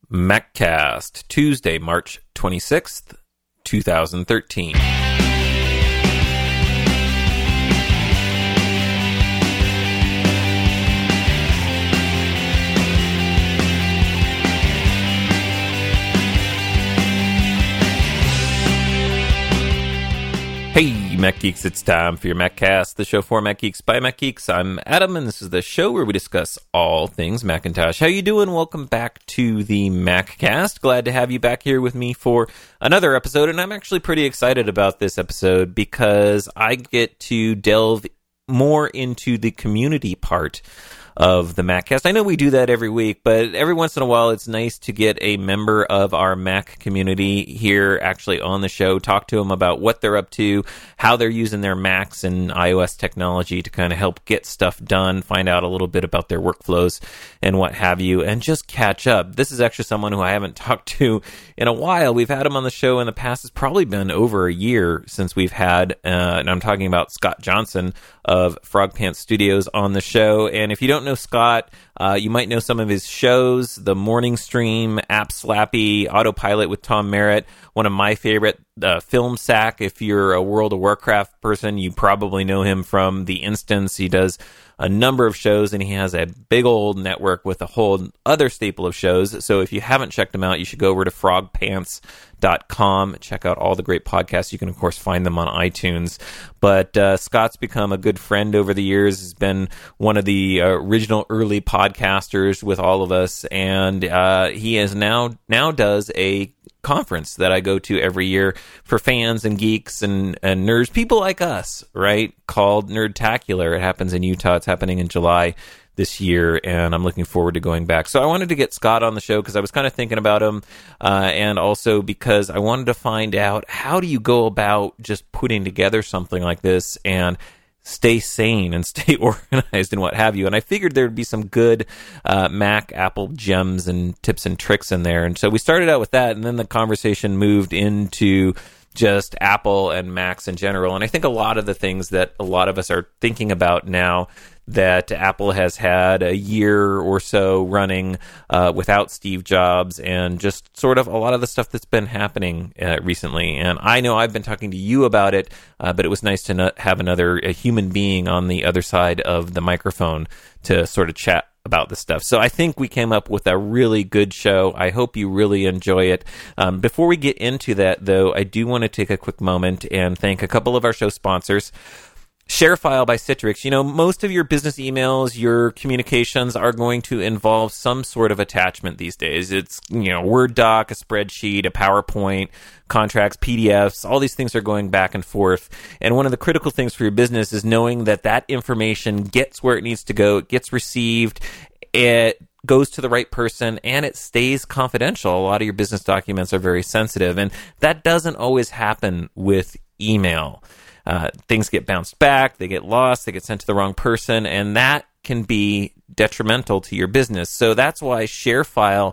MacCast, Tuesday, March 26th, 2013. Hey, Mac Geeks, it's time for your MacCast, the show for Mac Geeks by Mac Geeks. I'm Adam, and this is the show where we discuss all things Macintosh. How you doing? Welcome back to the MacCast. Glad to have you back here with me for another episode, and I'm actually pretty excited about this episode because I get to delve more into the community part of the MacCast. I know we do that every week, but every once in a while it's nice to get a member of our Mac community here actually on the show, talk to them about what they're up to, how they're using their Macs and iOS technology to kind of help get stuff done, find out a little bit about their workflows and what have you, and just catch up. This is actually someone who I haven't talked to in a while. We've had him on the show in the past. It's probably been over a year since we've had, and I'm talking about Scott Johnson of Frog Pants Studios on the show. And if you don't know Scott, you might know some of his shows, The Morning Stream, App Slappy, Autopilot with Tom Merritt, one of my favorite, Film Sack. If you're a World of Warcraft person, you probably know him from The Instance. He does a number of shows, and he has a big old network with a whole other staple of shows. So if you haven't checked them out, you should go over to frogpants.com, check out all the great podcasts. You can, of course, find them on iTunes. But Scott's become a good friend over the years. He's been one of the original early podcasters with all of us, and he is now does a conference that I go to every year for fans and geeks and nerds, people like us, right? Called Nerdtacular. It happens in Utah. It's happening in July this year, and I'm looking forward to going back. So I wanted to get Scott on the show because I was kind of thinking about him, and also because I wanted to find out, how do you go about just putting together something like this and stay sane and stay organized and what have you. And I figured there'd be some good Mac Apple gems and tips and tricks in there. And so we started out with that, and then the conversation moved into just Apple and Macs in general. And I think a lot of the things that a lot of us are thinking about now that Apple has had a year or so running without Steve Jobs, and just sort of a lot of the stuff that's been happening recently. And I know I've been talking to you about it, but it was nice to have a human being on the other side of the microphone to sort of chat about this stuff. So I think we came up with a really good show. I hope you really enjoy it. Before we get into that, though, I do want to take a quick moment and thank a couple of our show sponsors. ShareFile by Citrix. You know, most of your business emails, your communications are going to involve some sort of attachment these days. It's, Word doc, a spreadsheet, a PowerPoint, contracts, PDFs, all these things are going back and forth. And one of the critical things for your business is knowing that that information gets where it needs to go, it gets received, it goes to the right person, and it stays confidential. A lot of your business documents are very sensitive, and that doesn't always happen with email. Things get bounced back, they get lost, they get sent to the wrong person, and that can be detrimental to your business. So that's why ShareFile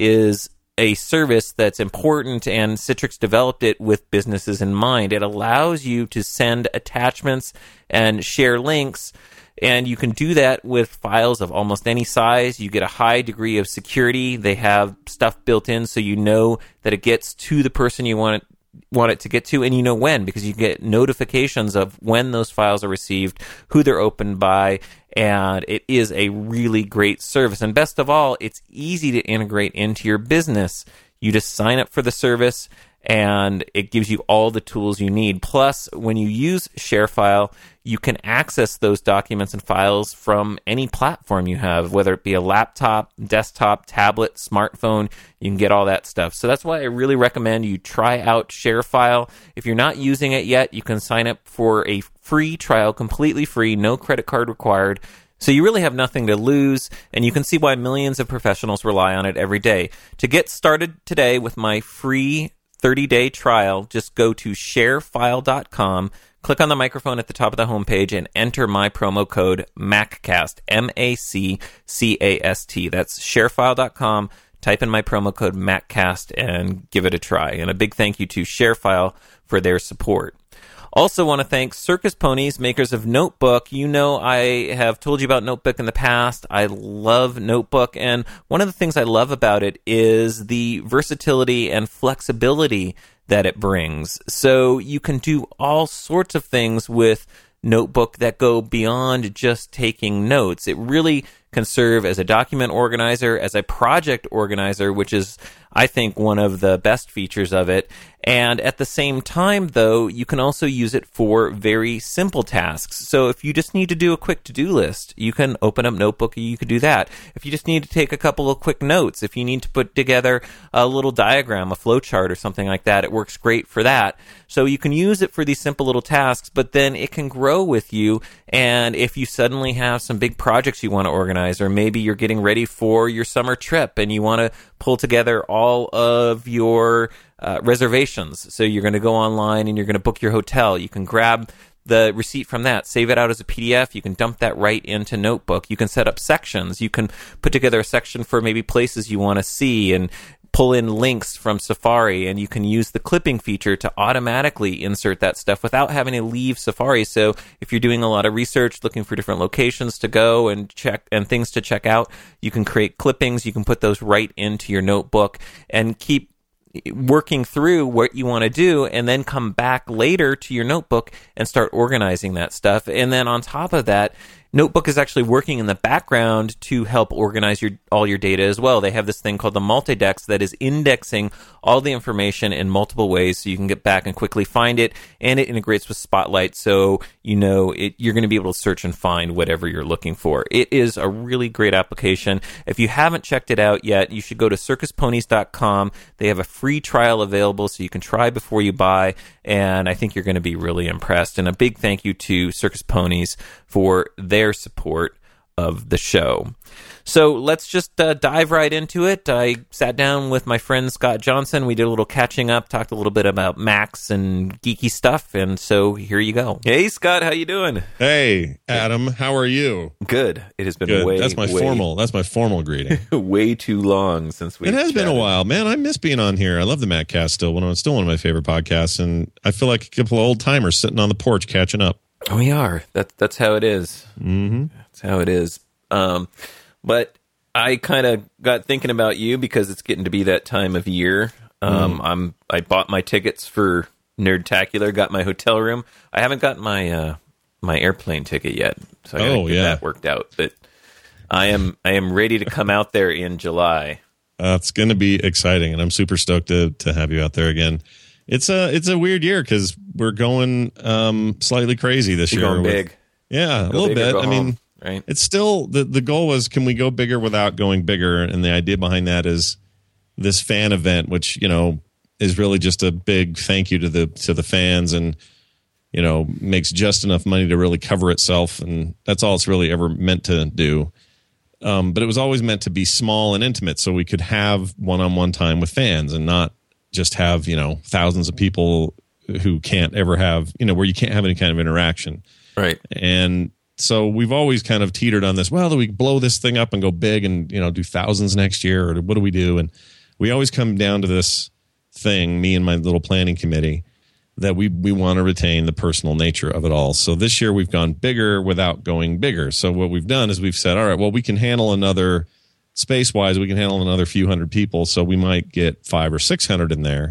is a service that's important, and Citrix developed it with businesses in mind. It allows you to send attachments and share links, and you can do that with files of almost any size. You get a high degree of security. They have stuff built in so you know that it gets to the person you want it to get to, and you know when, because you get notifications of when those files are received, who they're opened by, and it is a really great service. And best of all, it's easy to integrate into your business. You just sign up for the service, and it gives you all the tools you need. Plus, when you use ShareFile, you can access those documents and files from any platform you have, whether it be a laptop, desktop, tablet, smartphone. You can get all that stuff. So that's why I really recommend you try out ShareFile. If you're not using it yet, you can sign up for a free trial, completely free, no credit card required. So you really have nothing to lose, and you can see why millions of professionals rely on it every day. To get started today with my free 30-day trial, just go to sharefile.com, click on the microphone at the top of the homepage, and enter my promo code MACCAST, MACCAST. That's sharefile.com. Type in my promo code MACCAST and give it a try. And a big thank you to ShareFile for their support. Also want to thank Circus Ponies, makers of Notebook. You know, I have told you about Notebook in the past. I love Notebook, and one of the things I love about it is the versatility and flexibility that it brings. So you can do all sorts of things with Notebook that go beyond just taking notes. It really can serve as a document organizer, as a project organizer, which is, I think, one of the best features of it. And at the same time, though, you can also use it for very simple tasks. So if you just need to do a quick to-do list, you can open up Notebook and you could do that. If you just need to take a couple of quick notes, if you need to put together a little diagram, a flow chart or something like that, it works great for that. So you can use it for these simple little tasks, but then it can grow with you. And if you suddenly have some big projects you want to organize, or maybe you're getting ready for your summer trip and you want to pull together all of your reservations. So you're going to go online and you're going to book your hotel. You can grab the receipt from that, save it out as a PDF. You can dump that right into Notebook. You can set up sections. You can put together a section for maybe places you want to see and pull in links from Safari, and you can use the clipping feature to automatically insert that stuff without having to leave Safari. So if you're doing a lot of research, looking for different locations to go and check and things to check out, you can create clippings. You can put those right into your Notebook and keep working through what you want to do, and then come back later to your Notebook and start organizing that stuff. And then on top of that, Notebook is actually working in the background to help organize all your data as well. They have this thing called the Multidex that is indexing all the information in multiple ways so you can get back and quickly find it, and it integrates with Spotlight so you know you're going to be able to search and find whatever you're looking for. It is a really great application. If you haven't checked it out yet, you should go to circusponies.com. They have a free trial available so you can try before you buy, and I think you're going to be really impressed. And a big thank you to Circus Ponies for their support of the show. So let's just dive right into it. I sat down with my friend Scott Johnson. We did a little catching up, talked a little bit about Macs and geeky stuff, and so here you go. Hey, Scott, how you doing? Hey, Adam, how are you? Good. It has been Good. That's my formal greeting. way too long since we. It has been a while, man. I miss being on here. I love the MacCast still. It's still one of my favorite podcasts, and I feel like a couple of old timers sitting on the porch catching up. We are. That's how it is. Mm-hmm. That's how it is. But I kind of got thinking about you because it's getting to be that time of year. I bought my tickets for Nerdtacular, got my hotel room. I haven't gotten my my airplane ticket yet, so I gotta get that worked out. But I am ready to come out there in July. It's going to be exciting, and I'm super stoked to have you out there again. It's a weird year because we're going slightly crazy this year. Going big. Yeah, a little bit. I mean, right? It's still the goal was, can we go bigger without going bigger? And the idea behind that is this fan event, which, you know, is really just a big thank you to the fans, and, you know, makes just enough money to really cover itself, and that's all it's really ever meant to do. But it was always meant to be small and intimate, so we could have one-on-one time with fans and not just have, you know, thousands of people who can't ever have, you know, where you can't have any kind of interaction. Right. And so we've always kind of teetered on this, well, do we blow this thing up and go big and, you know, do thousands next year, or what do we do? And we always come down to this thing, me and my little planning committee, that we want to retain the personal nature of it all. So this year we've gone bigger without going bigger. So what we've done is we've said, all right, well, we can handle another, space-wise, we can handle another few hundred people, so we might get 500 or 600 in there.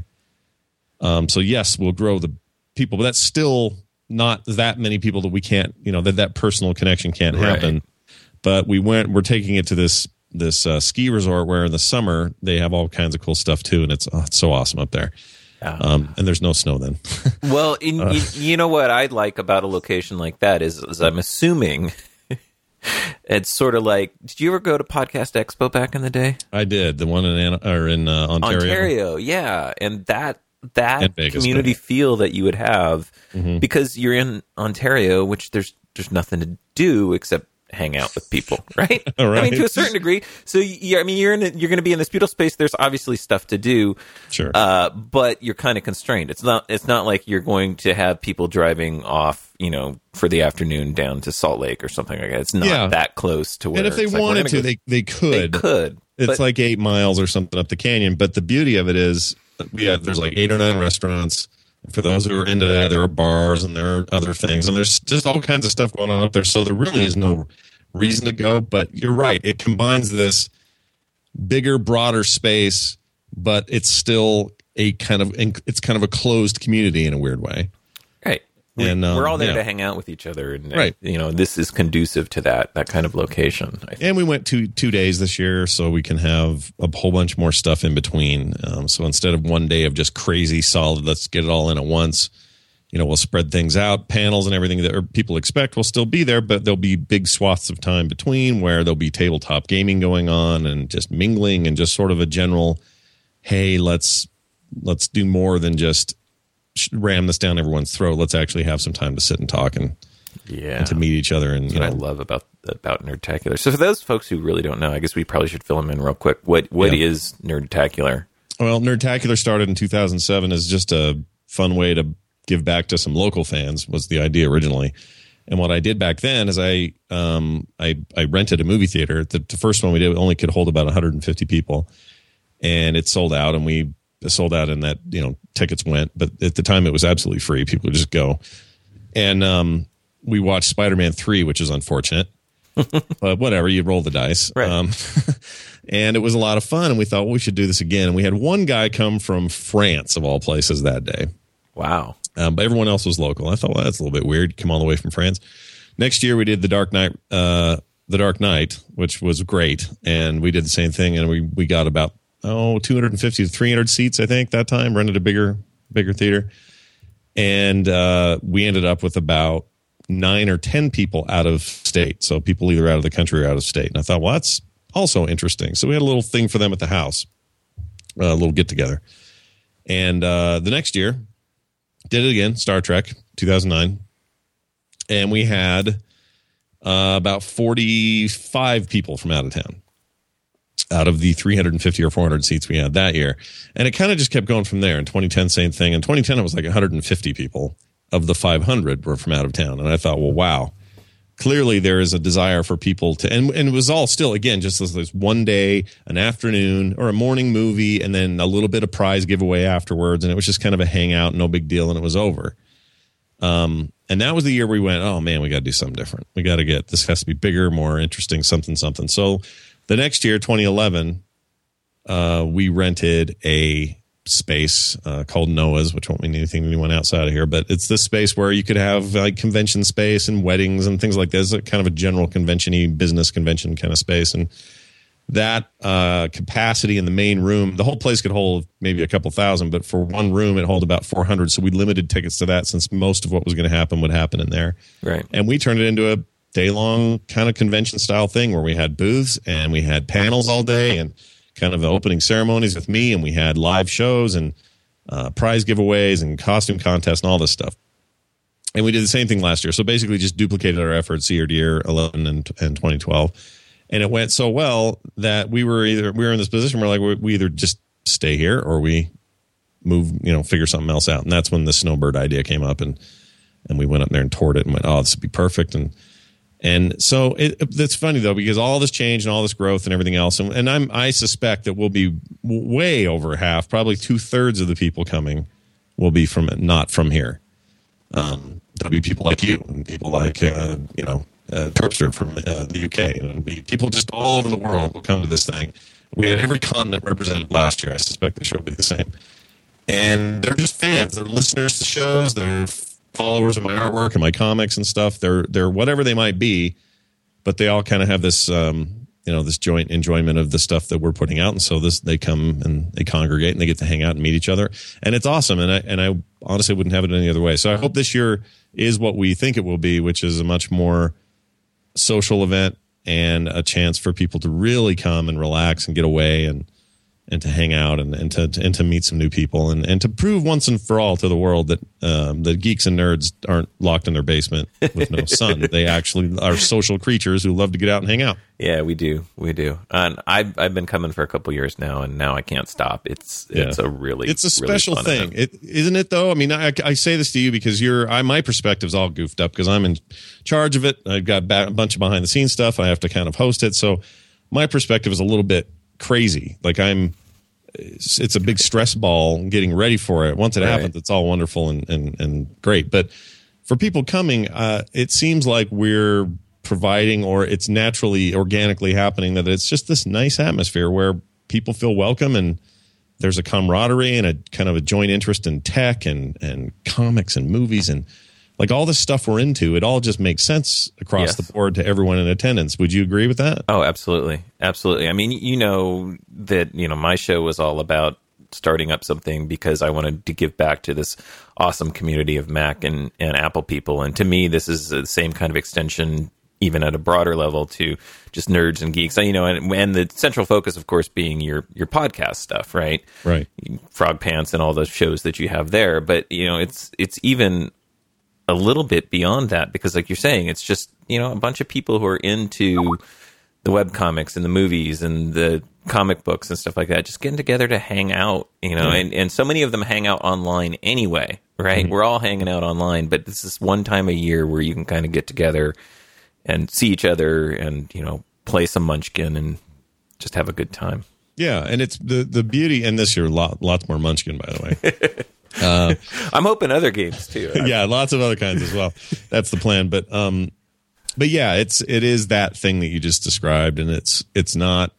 So yes, we'll grow the people, but that's still not that many people that we can't, you know, that personal connection can't happen. Right. But we're taking it to this ski resort where in the summer they have all kinds of cool stuff too, and it's so awesome up there. And there's no snow then. Well, you know what I like about a location like that is I'm assuming it's sort of like, did you ever go to Podcast Expo back in the day? I did. The one in Ontario. Ontario, yeah. And that community feel that you would have, because you're in Ontario, which there's nothing to do except hang out with people, right? Right. I mean, to a certain degree. So you're going to be in this beautiful space. There's obviously stuff to do, sure, but you're kind of constrained. It's not like you're going to have people driving off, you know, for the afternoon down to Salt Lake or something like that. It's not that close to where. And if they wanted to, they could. They could. It's like 8 miles or something up the canyon. But the beauty of it is, there's like 8 or 9 restaurants. For those who are into that, there are bars and there are other things, and there's just all kinds of stuff going on up there. So there really is no reason to go. But you're right; it combines this bigger, broader space, but it's still kind of a closed community in a weird way. Right. And we're all there to hang out with each other, and right. This is conducive to that kind of location. I think. And we went 2 days this year, so we can have a whole bunch more stuff in between. So instead of one day of just crazy solid, let's get it all in at once. We'll spread things out. Panels and everything that people expect will still be there, but there'll be big swaths of time between where there'll be tabletop gaming going on and just mingling and just sort of a general, hey, let's do more than just ram this down everyone's throat. Let's actually have some time to sit and talk and to meet each other. And I love about Nerdtacular. So for those folks who really don't know, I guess we probably should fill them in real quick. What is Nerdtacular? Well, Nerdtacular started in 2007 as just a fun way to give back to some local fans, was the idea originally. And what I did back then is I rented a movie theater. The first one we did only could hold about 150 people, and it sold out, and we sold out in that, tickets went, but at the time it was absolutely free. People would just go. And we watched Spider-Man 3, which is unfortunate, but whatever, you roll the dice. Right. And it was a lot of fun, and we thought, well, we should do this again. And we had one guy come from France, of all places, that day. Wow. But everyone else was local. I thought, well, that's a little bit weird. Come all the way from France. Next year we did The Dark Knight, which was great. And we did the same thing, and we got about 250 to 300 seats, I think, that time. Rented a bigger theater. And we ended up with about 9 or 10 people out of state. So people either out of the country or out of state. And I thought, well, that's also interesting. So we had a little thing for them at the house, a little get-together. And the next year, did it again, Star Trek, 2009. And we had about 45 people from out of town, out of the 350 or 400 seats we had that year. And it kind of just kept going from there. In 2010, same thing. In 2010, it was like 150 people of the 500 were from out of town. And I thought, well, wow, clearly there is a desire for people to, and it was all still, again, just this one day, an afternoon or a morning movie, and then a little bit of prize giveaway afterwards. And it was just kind of a hangout, no big deal. And it was over. And that was the year we went, oh man, we got to do something different. We got to this has to be bigger, more interesting, something. So the next year, 2011, we rented a space called Noah's, which won't mean anything to anyone outside of here, but it's this space where you could have like convention space and weddings and things like this, kind of a general convention-y business convention kind of space. And that capacity in the main room, the whole place could hold maybe a couple thousand, but for one room, it held about 400. So we limited tickets to that, since most of what was going to happen would happen in there. Right. And we turned it into a day-long kind of convention-style thing where we had booths and we had panels all day and kind of opening ceremonies with me, and we had live shows and prize giveaways and costume contests and all this stuff. And we did the same thing last year. So basically just duplicated our efforts year 11 and 2012. And it went so well that we were in this position where like we either just stay here or we move, figure something else out. And that's when the Snowbird idea came up, and we went up there and toured it and went, oh, this would be perfect. And so it's funny though, because all this change and all this growth and everything else, and I suspect that we'll be way over half, probably 2/3 of the people coming will be not from here. There'll be people like you and people like Terpster from the UK, and it'll be people just all over the world will come to this thing. We had every continent represented last year. I suspect this show will be the same. And they're just fans. They're listeners to shows. They're followers of my artwork and my comics and stuff. They're whatever they might be, but they all kind of have this this joint enjoyment of the stuff that we're putting out. And so they come and they congregate and they get to hang out and meet each other, and it's awesome. And I honestly wouldn't have it any other way. So I hope this year is what we think it will be, which is a much more social event and a chance for people to really come and relax and get away and to hang out and to meet some new people and to prove once and for all to the world that the geeks and nerds aren't locked in their basement with no sun. They actually are social creatures who love to get out and hang out. Yeah, we do. And I've been coming for a couple years now, and now I can't stop. It's a special really thing, isn't it? Though I mean, I say this to you because my perspective's all goofed up because I'm in charge of it. I've got a bunch of behind the scenes stuff. I have to kind of host it, so my perspective is a little bit crazy. Like it's a big stress ball getting ready for it. Once it happens, it's all wonderful and great. But for people coming, it seems like we're providing, or it's naturally, organically happening, that it's just this nice atmosphere where people feel welcome, and there's a camaraderie and a kind of a joint interest in tech and comics and movies and like all this stuff we're into. It all just makes sense across the board to everyone in attendance. Would you agree with that? Oh, absolutely. Absolutely. I mean, you know that, you know, my show was all about starting up something because I wanted to give back to this awesome community of Mac and Apple people. And to me, this is the same kind of extension, even at a broader level, to just nerds and geeks. You know, and the central focus, of course, being your podcast stuff, right? Right. Frog Pants and all the shows that you have there. But, you know, it's even a little bit beyond that, because like you're saying, it's just, you know, a bunch of people who are into the webcomics and the movies and the comic books and stuff like that, just getting together to hang out, you know, and so many of them hang out online anyway, right? Mm-hmm. We're all hanging out online, but this is one time a year where you can kind of get together and see each other and, you know, play some Munchkin and just have a good time. Yeah, and it's the beauty, and this year, lots more Munchkin, by the way. I'm hoping other games too. Yeah, lots of other kinds as well. That's the plan. But yeah, it is that thing that you just described, and it's not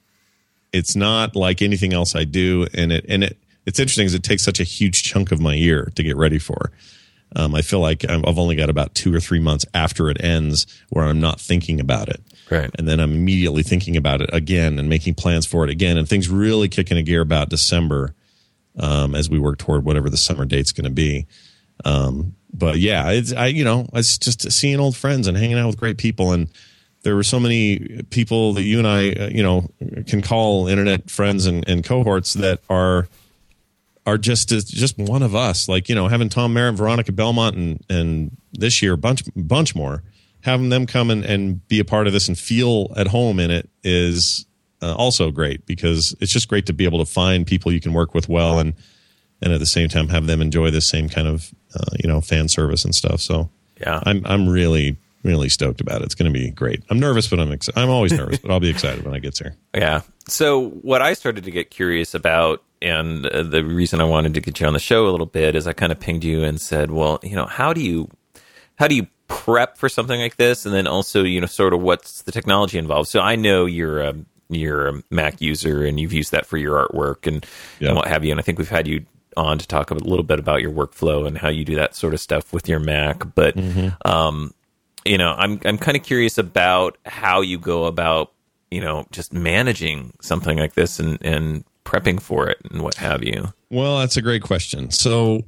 like anything else I do, and it's interesting because it takes such a huge chunk of my year to get ready for. I feel like I've only got about 2 or 3 months after it ends where I'm not thinking about it. Right. And then I'm immediately thinking about it again and making plans for it again. And things really kick into gear about December as we work toward whatever the summer date's going to be. But yeah, it's just seeing old friends and hanging out with great people. And there were so many people that you and I, can call internet friends and cohorts that are just one of us. Like, having Tom Merritt, Veronica Belmont, and this year a bunch more, having them come and be a part of this and feel at home in it is also great, because it's just great to be able to find people you can work with well, and at the same time have them enjoy this same kind of fan service and stuff. So yeah, I'm really, really stoked about it. It's going to be great. I'm nervous, but I'm always nervous, but I'll be excited when I get there. Yeah. So what I started to get curious about, and the reason I wanted to get you on the show a little bit, is I kind of pinged you and said, well, how do you prep for something like this? And then also, sort of what's the technology involved? So I know you're a Mac user and you've used that for your artwork and what have you. And I think we've had you on to talk a little bit about your workflow and how you do that sort of stuff with your Mac. But, I'm kind of curious about how you go about, just managing something like this and prepping for it and what have you. Well, that's a great question. So,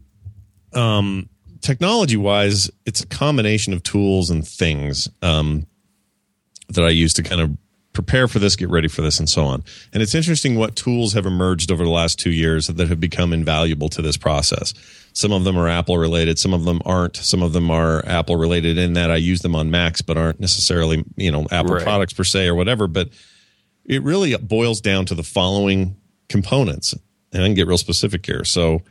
technology-wise, it's a combination of tools and things that I use to kind of prepare for this, get ready for this, and so on. And it's interesting what tools have emerged over the last 2 years that have become invaluable to this process. Some of them are Apple-related. Some of them aren't. Some of them are Apple-related in that I use them on Macs, but aren't necessarily, Apple products per se or whatever. But it really boils down to the following components. And I can get real specific here. So,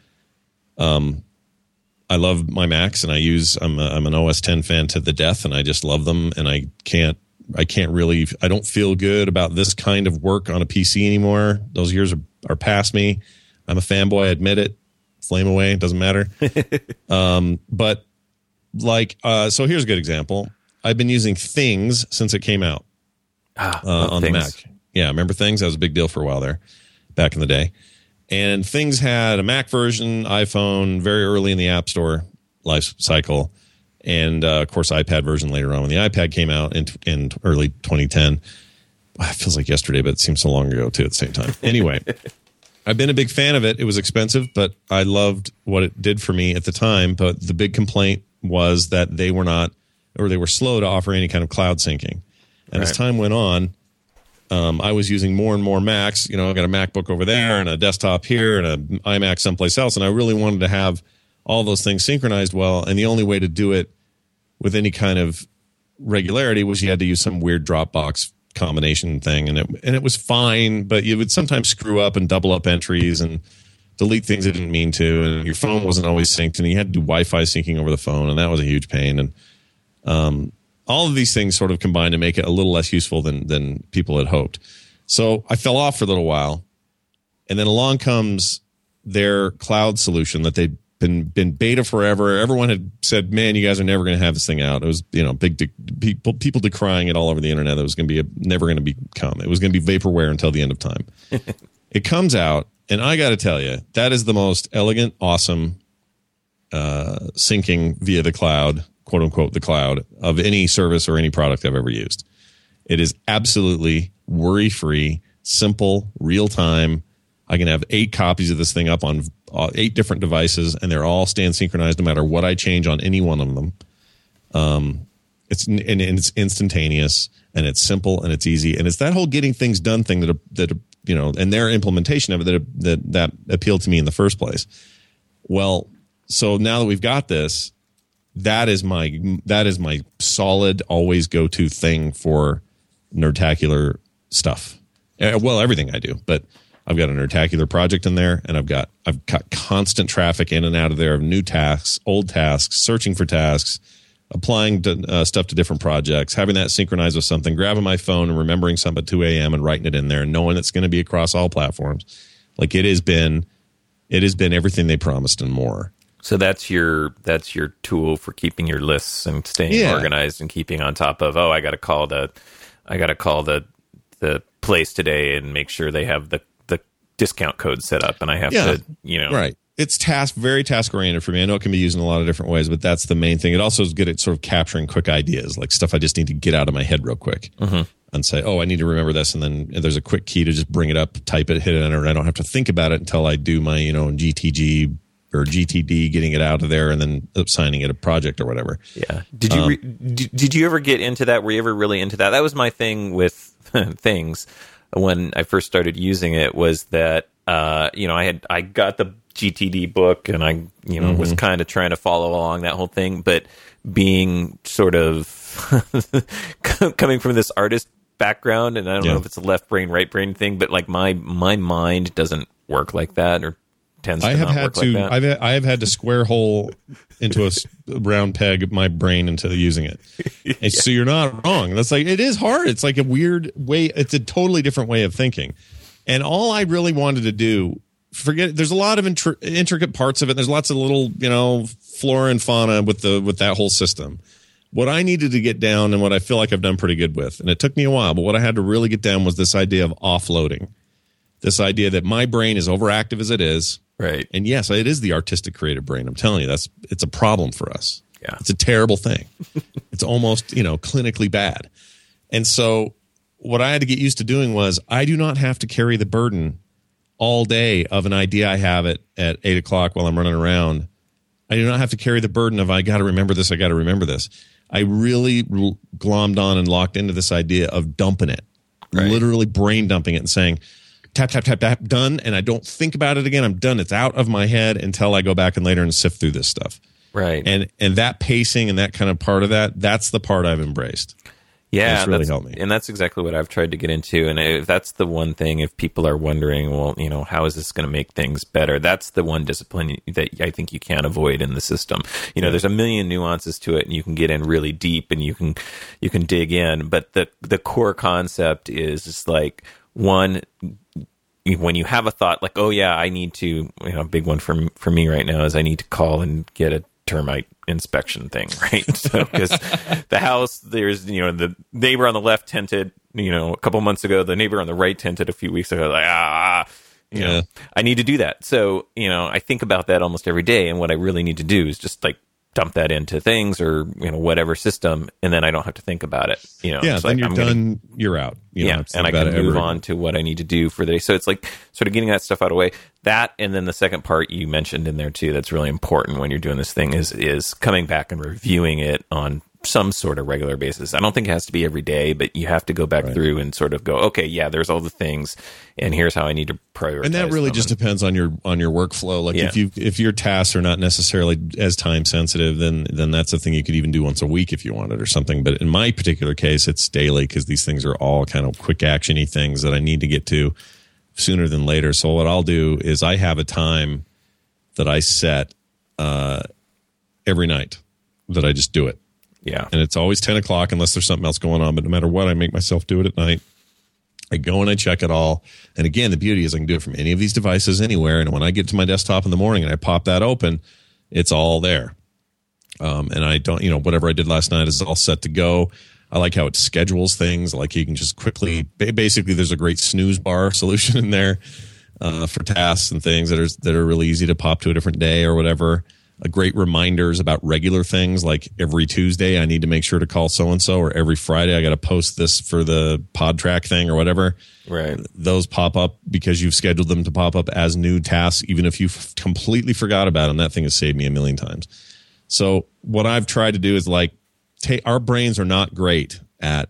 I love my Macs, and I'm an OS X fan to the death, and I just love them. And I don't feel good about this kind of work on a PC anymore. Those years are past me. I'm a fanboy, I admit it. Flame away, it doesn't matter. But so here's a good example. I've been using Things since it came out on the Mac. Yeah, remember Things? That was a big deal for a while there, back in the day. And Things had a Mac version, iPhone, very early in the App Store life cycle, and of course iPad version later on when the iPad came out in early 2010. It feels like yesterday, but it seems so long ago too at the same time. Anyway, I've been a big fan of it. It was expensive, but I loved what it did for me at the time. But the big complaint was that they were slow to offer any kind of cloud syncing. And as time went on, I was using more and more Macs. I got a MacBook over there and a desktop here and an iMac someplace else. And I really wanted to have all those things synchronized well. And the only way to do it with any kind of regularity was you had to use some weird Dropbox combination thing. And it was fine, but you would sometimes screw up and double up entries and delete things you didn't mean to. And your phone wasn't always synced, and you had to do Wi-Fi syncing over the phone. And that was a huge pain. And, all of these things sort of combined to make it a little less useful than people had hoped. So I fell off for a little while. And then along comes their cloud solution that they'd been beta forever. Everyone had said, man, you guys are never going to have this thing out. It was, people decrying it all over the internet. It was going to be never going to become. It was going to be vaporware until the end of time. It comes out, and I got to tell you, that is the most elegant, awesome syncing via the cloud, quote unquote, the cloud, of any service or any product I've ever used. It is absolutely worry-free, simple, real-time. I can have 8 copies of this thing up on 8 different devices, and they're all stand synchronized no matter what I change on any one of them. It's instantaneous, and it's simple, and it's easy, and it's that whole getting things done thing that and their implementation of it that appealed to me in the first place. Well, so now that we've got this, that is my solid, always go-to thing for Nerdtacular stuff. Well, everything I do, but I've got a Nerdtacular project in there, and I've got constant traffic in and out of there of new tasks, old tasks, searching for tasks, applying stuff to different projects, having that synchronized with something, grabbing my phone and remembering something at 2 a.m. and writing it in there, and knowing it's going to be across all platforms. Like it has been everything they promised and more. So that's your tool for keeping your lists and staying organized and keeping on top of. Oh, I got to call the place today and make sure they have the discount code set up, and I have to right. It's very task oriented for me. I know it can be used in a lot of different ways, but that's the main thing. It also is good at sort of capturing quick ideas, like stuff I just need to get out of my head real quick and say, oh, I need to remember this, and then there's a quick key to just bring it up, type it, hit enter, and I don't have to think about it until I do my GTG or GTD, getting it out of there, and then assigning it a project or whatever. Yeah. Did you ever get into that? Were you ever really into that? That was my thing with things when I first started using it, was that I got the GTD book, and I was kind of trying to follow along that whole thing, but being sort of coming from this artist background, and I don't know if it's a left brain, right brain thing, but like my mind doesn't work like that, or tends to not work like that. I have had to square hole into a round peg my brain into using it. And so you're not wrong. That's like, it is hard. It's like a weird way. It's a totally different way of thinking. And all I really wanted to do, there's a lot of intricate parts of it. There's lots of little, flora and fauna with that whole system. What I needed to get down, and what I feel like I've done pretty good with, and it took me a while, but what I had to really get down was this idea of offloading. This idea that my brain is overactive as it is. Right. And yes, it is the artistic creative brain. I'm telling you, it's a problem for us. Yeah. It's a terrible thing. It's almost, clinically bad. And so what I had to get used to doing was, I do not have to carry the burden all day of an idea I have at 8 o'clock while I'm running around. I do not have to carry the burden of, I got to remember this. I really glommed on and locked into this idea of dumping it, literally brain dumping it and saying, tap, tap, tap, tap, done. And I don't think about it again. I'm done. It's out of my head until I go back and later and sift through this stuff. Right. And that pacing and that kind of part of that's the part I've embraced. Yeah. It's really helped me. And that's exactly what I've tried to get into. And if that's the one thing, if people are wondering, well, how is this going to make things better? That's the one discipline that I think you can't avoid in the system. There's a million nuances to it, and you can get in really deep, and you can dig in. But the core concept is just like, one, when you have a thought like, oh yeah, I need to, a big one for me right now is I need to call and get a termite inspection thing, right? So, because the house, there's, the neighbor on the left tented, a couple months ago, the neighbor on the right tented a few weeks ago, like, I need to do that. So, I think about that almost every day. And what I really need to do is just like dump that into things or, whatever system. And then I don't have to think about it. Yeah. Then like, you're done. You're out. And I can move on to what I need to do for the day. So it's like sort of getting that stuff out of the way. That, and then the second part you mentioned in there too, that's really important when you're doing this thing is coming back and reviewing it on some sort of regular basis. I don't think it has to be every day, but you have to go back through and sort of go, okay, yeah, there's all the things, and here's how I need to prioritize. And that really just depends on your workflow. Like if your tasks are not necessarily as time sensitive, then that's a thing you could even do once a week if you wanted or something. But in my particular case, it's daily, because these things are all kind of quick actiony things that I need to get to sooner than later. So what I'll do is I have a time that I set every night that I just do it. Yeah. And it's always 10 o'clock unless there's something else going on. But no matter what, I make myself do it at night. I go and I check it all. And again, the beauty is I can do it from any of these devices anywhere. And when I get to my desktop in the morning and I pop that open, it's all there. And I don't, whatever I did last night is all set to go. I like how it schedules things. Like you can just quickly, basically there's a great snooze bar solution in there for tasks and things that are really easy to pop to a different day or whatever. Great reminders about regular things, like every Tuesday I need to make sure to call so-and-so, or every Friday I got to post this for the PodTrack thing or whatever. Right. Those pop up because you've scheduled them to pop up as new tasks, even if you completely forgot about them. That thing has saved me a million times. So what I've tried to do is our brains are not great at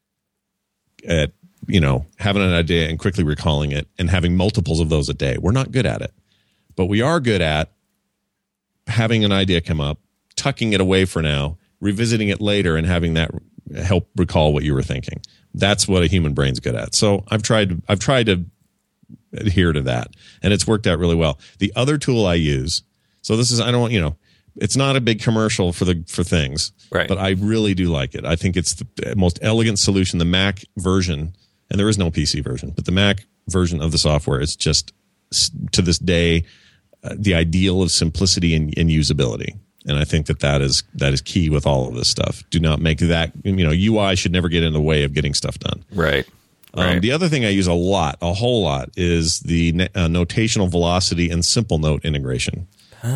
having an idea and quickly recalling it and having multiples of those a day. We're not good at it, but we are good at having an idea come up, tucking it away for now, revisiting it later, and having that help recall what you were thinking. That's what a human brain's good at. So I've tried to adhere to that, and it's worked out really well. The other tool I use, so this is, it's not a big commercial for things, right, but I really do like it. I think it's the most elegant solution. The Mac version, and there is no PC version, but the Mac version of the software is just, to this day, the ideal of simplicity and usability. And I think that is key with all of this stuff. Do not make that, UI should never get in the way of getting stuff done. Right. The other thing I use a whole lot, is the notational velocity and simple note integration.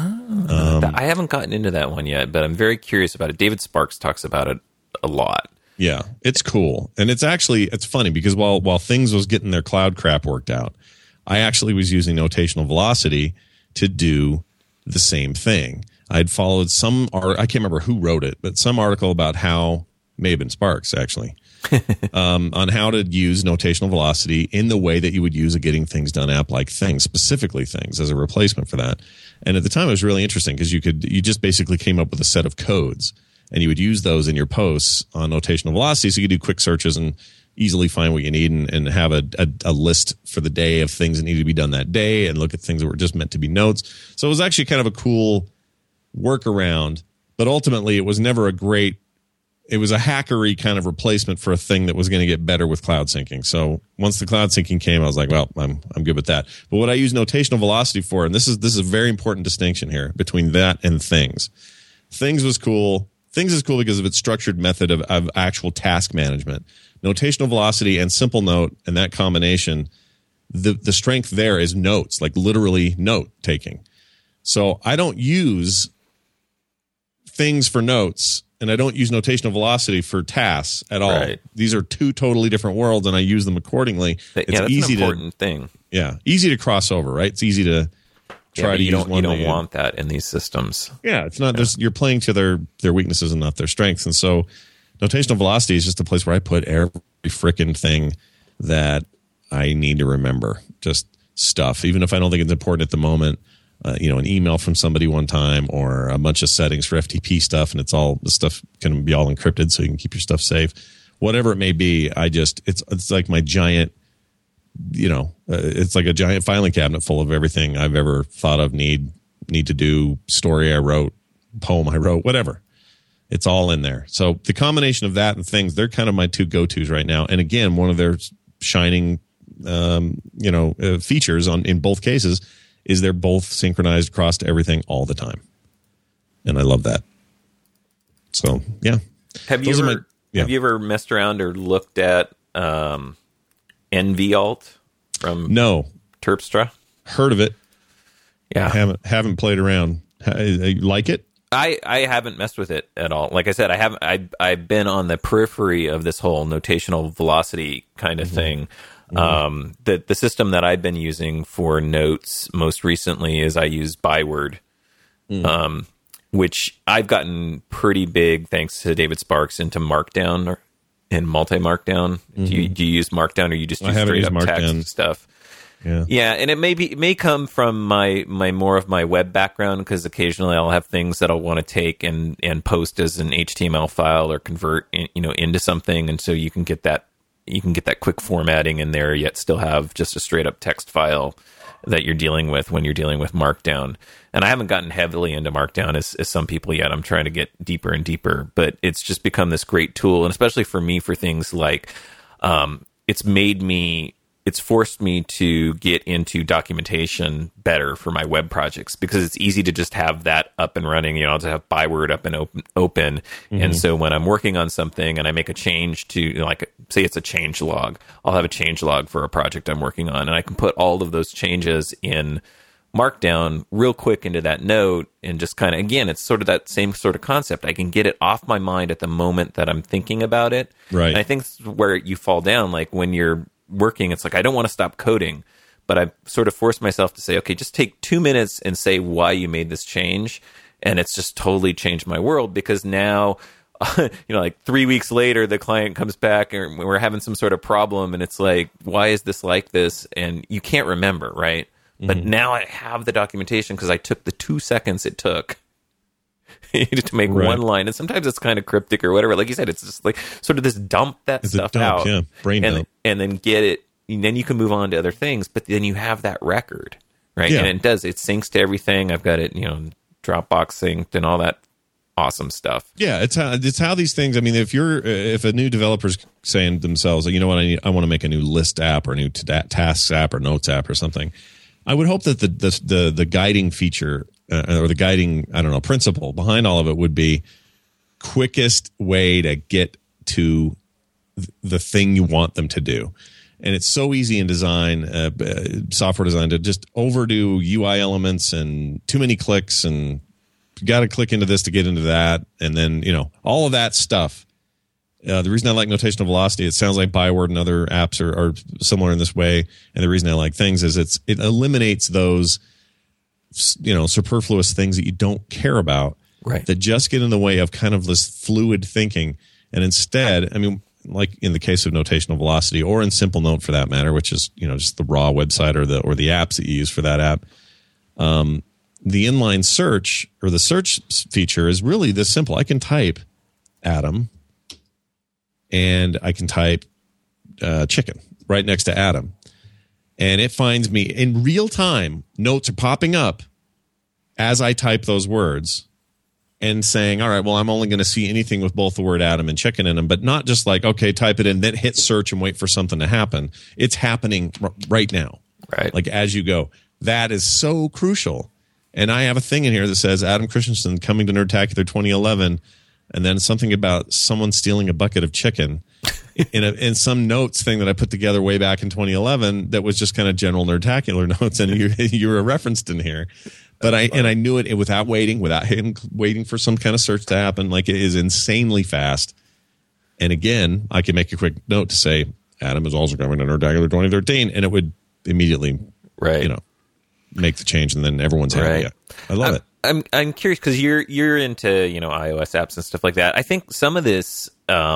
I haven't gotten into that one yet, but I'm very curious about it. David Sparks talks about it a lot. Yeah, it's cool. And it's funny because while things was getting their cloud crap worked out, I actually was using notational velocity to do the same thing. I'd followed I can't remember who wrote it, but some article about may have been Sparks actually, on how to use notational velocity in the way that you would use a getting things done app like Things, specifically Things, as a replacement for that. And at the time it was really interesting because you just basically came up with a set of codes and you would use those in your posts on notational velocity. So you could do quick searches and easily find what you need and have a list for the day of things that needed to be done that day and look at things that were just meant to be notes. So it was actually kind of a cool workaround, but ultimately it was never it was a hackery kind of replacement for a thing that was going to get better with cloud syncing. So once the cloud syncing came, I was like, well, I'm good with that. But what I use notational velocity for, and this is a very important distinction here between that and Things. Things was cool. Things is cool because of its structured method of actual task management. Notational velocity and simple note, and that combination, the strength there is notes, like literally note taking. So I don't use Things for notes, and I don't use notational velocity for tasks at all. Right. These are two totally different worlds, and I use them accordingly. That's an important thing. Yeah, easy to cross over, right? It's easy to try to use one. You don't want that in these systems. Yeah, it's not. You're playing to their weaknesses and not their strengths, and so notational velocity is just a place where I put every frickin' thing that I need to remember. Just stuff, even if I don't think it's important at the moment. An email from somebody one time, or a bunch of settings for FTP stuff, and the stuff can be all encrypted so you can keep your stuff safe. Whatever it may be, it's like my giant, it's like a giant filing cabinet full of everything I've ever thought of, need to do, story I wrote, poem I wrote, whatever. It's all in there. So the combination of that and Things, they're kind of my two go-tos right now. And again, one of their shining, features in both cases is they're both synchronized across to everything all the time. And I love that. So, yeah. Have you ever messed around or looked at NVAlt from Terpstra? Heard of it. Yeah. Haven't played around. You like it? I haven't messed with it at all. Like I said, I've been on the periphery of this whole notational velocity kind of thing. The system that I've been using for notes most recently is I use Byword, which I've gotten pretty big thanks to David Sparks into Markdown and multi-Markdown. Do you use Markdown, or you just use straight up text stuff? Yeah, and it may come from my more of my web background, because occasionally I'll have things that I'll want to take and post as an HTML file or convert into something, and so you can get that quick formatting in there, yet still have just a straight up text file that you're dealing with when you're dealing with Markdown. And I haven't gotten heavily into Markdown as some people yet. I'm trying to get deeper and deeper, but it's just become this great tool, and especially for me, for things like it's forced me to get into documentation better for my web projects, because it's easy to just have that up and running. I'll just have Byword up and open. Mm-hmm. And so when I'm working on something and I make a change to, like, say it's a change log, I'll have a change log for a project I'm working on, and I can put all of those changes in Markdown real quick into that note, and just kind of, again, it's sort of that same sort of concept. I can get it off my mind at the moment that I'm thinking about it. Right. And I think this is where you fall down, like when you're working, it's like, I don't want to stop coding, but I sort of forced myself to say, okay, just take 2 minutes and say why you made this change. And it's just totally changed my world, because now, like 3 weeks later, the client comes back and we're having some sort of problem, and it's like, why is this like this? And you can't remember, right? Mm-hmm. But now I have the documentation because I took the 2 seconds it took to make one line. And sometimes it's kind of cryptic or whatever. Like you said, it's just like sort of this dump stuff out. Yeah, brain dump. And then get it. And then you can move on to other things, but then you have that record, right? Yeah. And it syncs to everything. I've got it, Dropbox synced and all that awesome stuff. Yeah, it's how these things. I mean, if a new developer's saying to themselves, you know what, I want to make a new list app or a new tasks app or notes app or something, I would hope that the guiding feature or the guiding, principle behind all of it would be quickest way to get to the thing you want them to do. And it's so easy in design, software design, to just overdo UI elements and too many clicks, and you got to click into this to get into that. And then, all of that stuff. The reason I like Notational Velocity, it sounds like Byword and other apps are similar in this way. And the reason I like Things is it eliminates those, superfluous things that you don't care about, right, that just get in the way of kind of this fluid thinking. And instead, like in the case of Notational Velocity, or in Simple Note for that matter, which is, just the raw website or the apps that you use for that app, the inline search or the search feature is really this simple. I can type Adam, and I can type chicken right next to Adam. And it finds me in real time. Notes are popping up as I type those words and saying, all right, well, I'm only going to see anything with both the word Adam and chicken in them, but not just like, okay, type it in, then hit search and wait for something to happen. It's happening right now. Right. Like as you go. That is so crucial. And I have a thing in here that says Adam Christensen coming to Nerdtacular 2011, and then something about someone stealing a bucket of chicken in some notes thing that I put together way back in 2011 that was just kind of general Nerdtacular notes, and you were referenced in here. But I knew it without waiting for some kind of search to happen. Like, it is insanely fast. And again, I can make a quick note to say Adam is also coming to Nerdtacular 2013, and it would immediately, make the change, and then everyone's happy. Right. Yeah. I love it. I'm curious because you're into iOS apps and stuff like that. I think some of this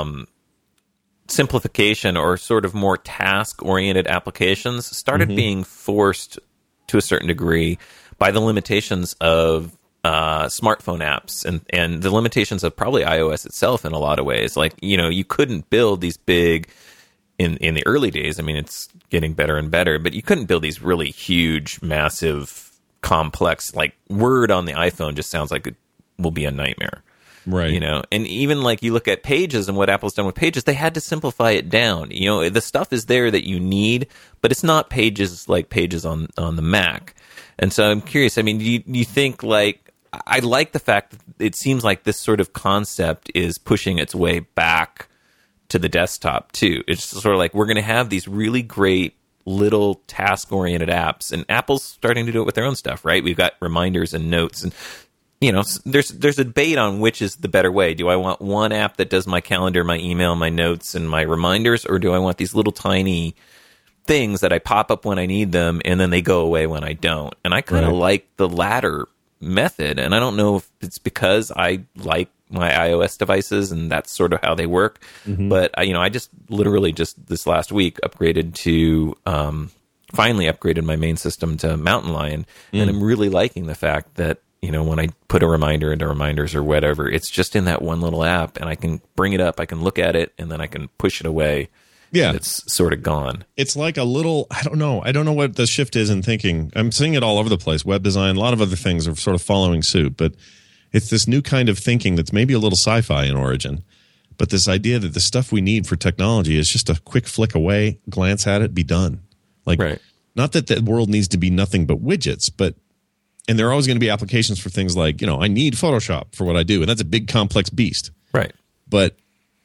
simplification or sort of more task oriented applications started being forced to a certain degree by the limitations of smartphone apps and the limitations of probably iOS itself in a lot of ways. Like, you couldn't build these big in the early days. I mean, it's getting better and better, but you couldn't build these really huge, massive, complex, like Word on the iPhone just sounds like it will be a nightmare. Right. And even like you look at Pages and what Apple's done with Pages, they had to simplify it down. The stuff is there that you need, but it's not Pages like Pages on the Mac. And so I'm curious, I mean, do you think, like, I like the fact that it seems like this sort of concept is pushing its way back to the desktop too. It's sort of like, we're going to have these really great little task-oriented apps, and Apple's starting to do it with their own stuff, right? We've got reminders and notes, and there's a debate on which is the better way. Do I want one app that does my calendar, my email, my notes, and my reminders, or do I want these little tiny things that I pop up when I need them, and then they go away when I don't? And I kind of like the latter method, and I don't know if it's because I like my iOS devices and that's sort of how they work. But I just literally just this last week upgraded to finally upgraded my main system to Mountain Lion, and I'm really liking the fact that when I put a reminder into reminders or whatever, it's just in that one little app, and I can bring it up, I can look at it, and then I can push it away. Yeah, it's sort of gone. It's like a little, I don't know what the shift is in thinking. I'm seeing it all over the place. Web design, a lot of other things are sort of following suit, but it's this new kind of thinking that's maybe a little sci-fi in origin, But this idea that the stuff we need for technology is just a quick flick away, glance at it, be done. Like, Right. not that the world needs to be nothing but widgets, and there are always going to be applications for things like, I need Photoshop for what I do. And that's a big complex beast. Right. But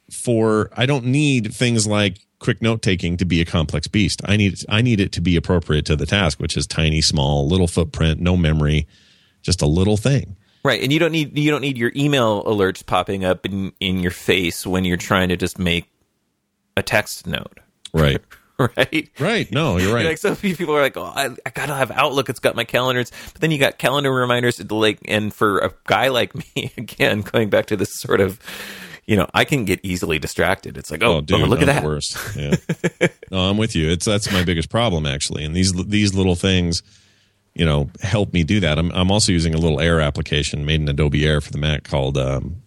I don't need things like quick note taking to be a complex beast. I need it to be appropriate to the task, which is tiny, small, little footprint, no memory, just a little thing. Right, and you don't need your email alerts popping up in your face when you're trying to just make a text note. Right. Right. No, you're right. Like, so few people are like, oh, I gotta have Outlook. It's got my calendars, but then you got calendar reminders. And for a guy like me, again, going back to this sort of, I can get easily distracted. It's like, oh dude, look at that. Worst. Yeah. No, I'm with you. That's my biggest problem actually. And these little things, help me do that. I'm also using a little Air application made in Adobe Air for the Mac called.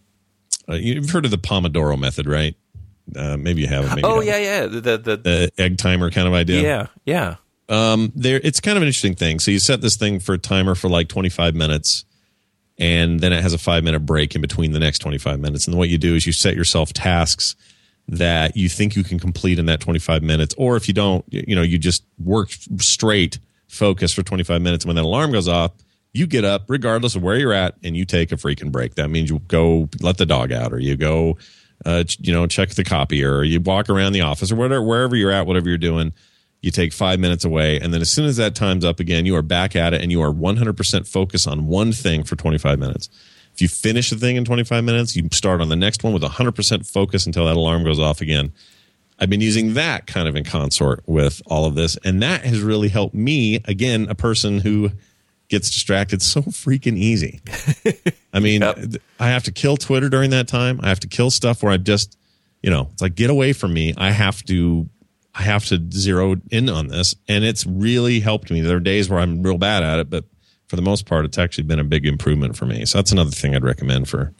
You've heard of the Pomodoro method, right? Maybe you haven't. Maybe yeah. The egg timer kind of idea. Yeah. It's kind of an interesting thing. So you set this thing for a timer for like 25 minutes, and then it has a 5-minute break in between the next 25 minutes. And what you do is you set yourself tasks that you think you can complete in that 25 minutes, or if you don't, you just work straight, focus for 25 minutes. And when that alarm goes off, you get up regardless of where you're at, and you take a freaking break. That means you go let the dog out, or you go. Check the copier, or you walk around the office, or wherever you're at, whatever you're doing, you take 5 minutes away. And then as soon as that time's up again, you are back at it, and you are 100% focused on one thing for 25 minutes. If you finish the thing in 25 minutes, you start on the next one with 100% focus until that alarm goes off again. I've been using that kind of in consort with all of this. And that has really helped me, again, a person who gets distracted so freaking easy. I mean, yep. I have to kill Twitter during that time. I have to kill stuff where I just, it's like, get away from me. I have to zero in on this. And it's really helped me. There are days where I'm real bad at it, but for the most part, it's actually been a big improvement for me. So that's another thing I'd recommend for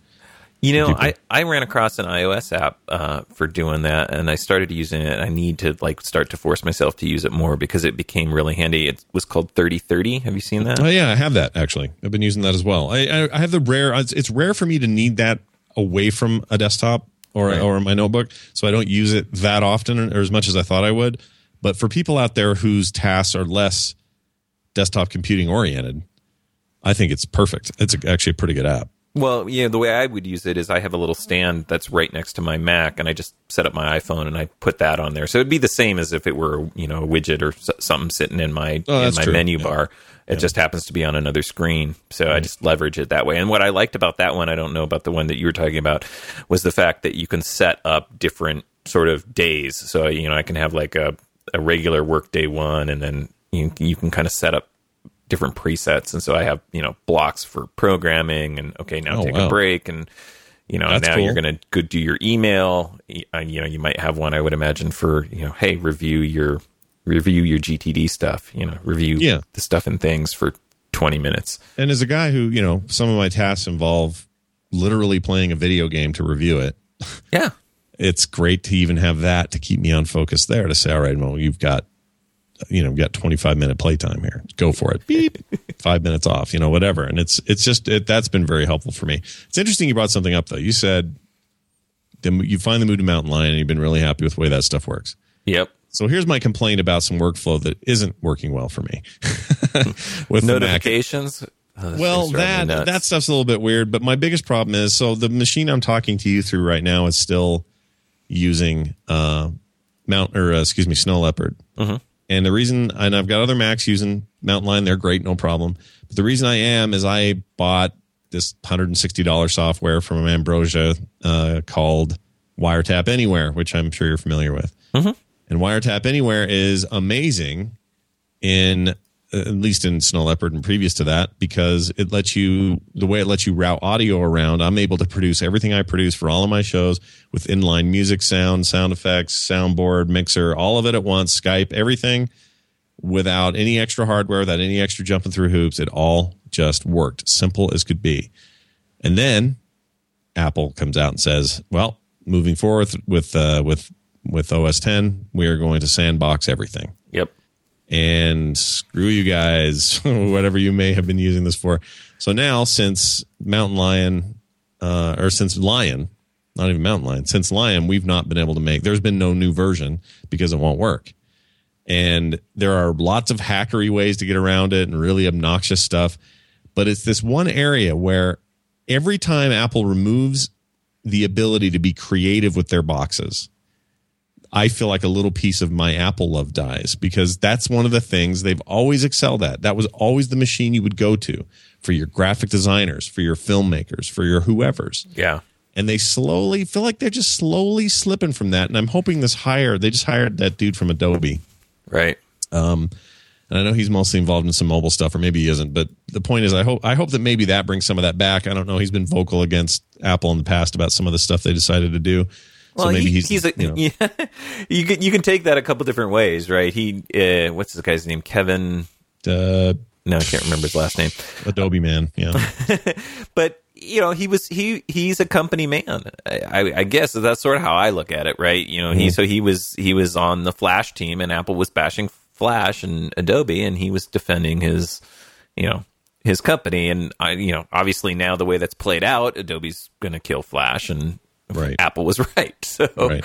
I ran across an iOS app for doing that, and I started using it. I need to start to force myself to use it more because it became really handy. It was called 3030. Have you seen that? Oh yeah, I have that actually. I've been using that as well. I have the rare. It's rare for me to need that away from a desktop or my notebook, so I don't use it that often or as much as I thought I would. But for people out there whose tasks are less desktop computing oriented, I think it's perfect. It's actually a pretty good app. Well, the way I would use it is I have a little stand that's right next to my Mac, and I just set up my iPhone and I put that on there. So it'd be the same as if it were, a widget or something sitting in my menu bar. It just happens to be on another screen. So I just leverage it that way. And what I liked about that one, I don't know about the one that you were talking about, was the fact that you can set up different sort of days. So, I can have like a regular work day one, and then you can kind of set up different presets, and so I have blocks for programming, and take a break, and That's now cool. you're going to go do your email. You might have one, I would imagine, for hey, review your GTD stuff. Review the stuff and things for 20 minutes. And as a guy who some of my tasks involve literally playing a video game to review it. Yeah, it's great to even have that to keep me on focus there. To say, all right, well, you've got 25-minute playtime here. Go for it. Beep. 5 minutes off, whatever. And it's just that's been very helpful for me. It's interesting you brought something up, though. You said you finally moved to Mountain Lion, and you've been really happy with the way that stuff works. Yep. So here's my complaint about some workflow that isn't working well for me. With notifications? Well, that stuff's a little bit weird, but my biggest problem is, so the machine I'm talking to you through right now is still using Snow Leopard. Mm-hmm. And the reason, and I've got other Macs using Mountain Lion, they're great, no problem. But the reason I am is I bought this $160 software from Ambrosia called Wiretap Anywhere, which I'm sure you're familiar with. Mm-hmm. And Wiretap Anywhere is amazing at least in Snow Leopard and previous to that, because the way it lets you route audio around, I'm able to produce everything I produce for all of my shows with inline music, sound effects, soundboard, mixer, all of it at once, Skype, everything without any extra hardware, without any extra jumping through hoops. It all just worked. Simple as could be. And then Apple comes out and says, well, moving forward with OS 10, we are going to sandbox everything. Yep. And screw you guys, whatever you may have been using this for. So now, since Mountain Lion, or since Lion, not even Mountain Lion. Since Lion, we've not been able to make. There's been no new version because it won't work. And there are lots of hackery ways to get around it and really obnoxious stuff. But it's this one area where every time Apple removes the ability to be creative with their boxes, I feel like a little piece of my Apple love dies, because that's one of the things they've always excelled at. That was always the machine you would go to for your graphic designers, for your filmmakers, for your whoever's. Yeah. And they slowly feel like they're just slowly slipping from that. And I'm hoping they just hired that dude from Adobe. Right. And I know he's mostly involved in some mobile stuff, or maybe he isn't. But the point is, I hope that maybe that brings some of that back. I don't know. He's been vocal against Apple in the past about some of the stuff they decided to do. Well, so maybe he's a, you know. You can take that a couple different ways, right? What's this guy's name? Kevin. No, I can't remember his last name. Adobe man, yeah. But you know, he's a company man. I guess that's sort of how I look at it, right? You know, he was on the Flash team, and Apple was bashing Flash and Adobe, and he was defending his company. And obviously now the way that's played out, Adobe's going to kill Flash, and right. Apple was right. So, right.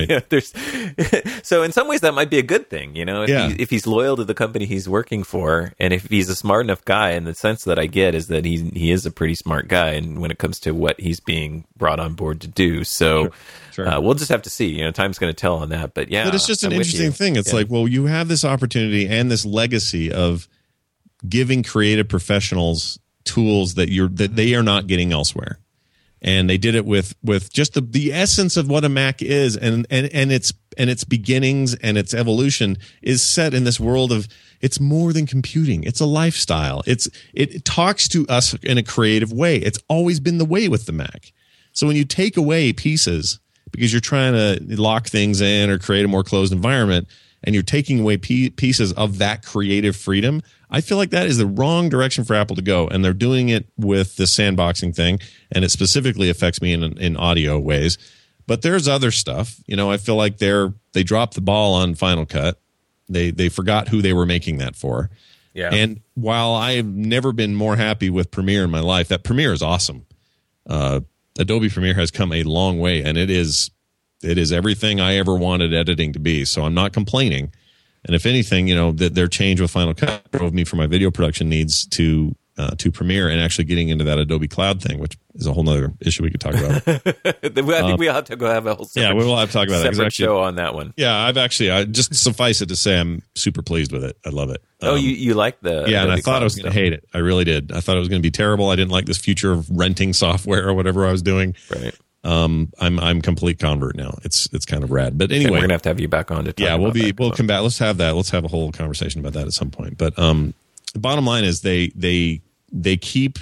So in some ways that might be a good thing, if he's loyal to the company he's working for, and if he's a smart enough guy. And the sense that I get is that he is a pretty smart guy, and when it comes to what he's being brought on board to do. So sure. We'll just have to see. Time's going to tell on that. But yeah, but it's just an interesting thing. It's like, well, you have this opportunity and this legacy of giving creative professionals tools that they are not getting elsewhere. And they did it with just the essence of what a Mac is, and its beginnings and its evolution is set in this world of, it's more than computing. It's a lifestyle. It talks to us in a creative way. It's always been the way with the Mac. So when you take away pieces because you're trying to lock things in or create a more closed environment, and you're taking away pieces of that creative freedom, I feel like that is the wrong direction for Apple to go. And they're doing it with the sandboxing thing, and it specifically affects me in audio ways. But there's other stuff. I feel like they dropped the ball on Final Cut. They forgot who they were making that for. Yeah. And while I've never been more happy with Premiere in my life, that Premiere is awesome. Adobe Premiere has come a long way, and it is everything I ever wanted editing to be. So I'm not complaining. And if anything, that their change with Final Cut drove me for my video production needs to Premiere, and actually getting into that Adobe Cloud thing, which is a whole nother issue we could talk about. I think we'll have to go have a whole separate, we will have to talk about separate show on that one. Yeah, I just suffice it to say I'm super pleased with it. I love it. You like the yeah, Adobe and I thought Cloud I was going to hate it. I really did. I thought it was going to be terrible. I didn't like this future of renting software or whatever I was doing. Right. I'm complete convert now. It's kind of rad. But anyway, we're gonna have to have you back on to talk about that. We'll come back. Let's have that. Let's have a whole conversation about that at some point. But the bottom line is they keep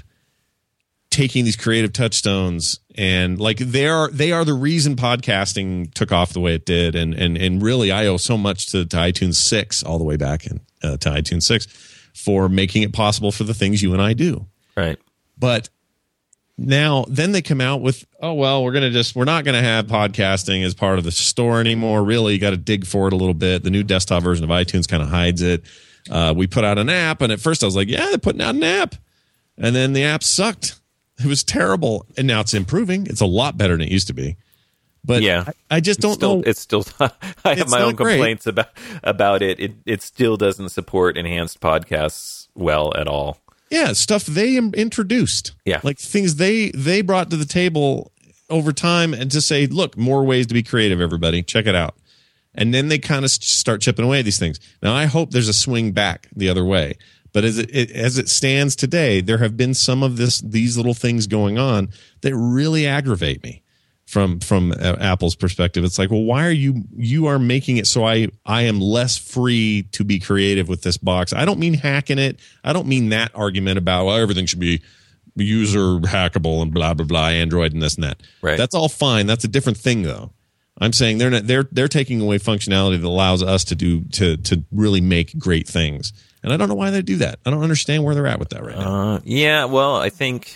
taking these creative touchstones, and like they are the reason podcasting took off the way it did, and really I owe so much to iTunes 6 all the way back to iTunes 6 for making it possible for the things you and I do. Right. But then they come out with, oh, well, we're not going to have podcasting as part of the store anymore. Really, you got to dig for it a little bit. The new desktop version of iTunes kind of hides it. We put out an app, and at first I was like, yeah, they're putting out an app. And then the app sucked. It was terrible. And now it's improving. It's a lot better than it used to be. But yeah, I just don't know. It's still, I have my own complaints about it. It still doesn't support enhanced podcasts well at all. Yeah, stuff they introduced. Yeah. Like things they brought to the table over time, and to say, look, more ways to be creative, everybody. Check it out. And then they kind of start chipping away at these things. Now, I hope there's a swing back the other way. But as it stands today, there have been some of these little things going on that really aggravate me from Apple's perspective. It's like, well, why are you are making it so I am less free to be creative with this box? I don't mean hacking it. I don't mean that argument about, well, everything should be user hackable and blah blah blah, Android and this and that. Right. That's all fine. That's a different thing, though. I'm saying they're taking away functionality that allows us to really make great things. And I don't know why they do that. I don't understand where they're at with that right now. Yeah, well, I think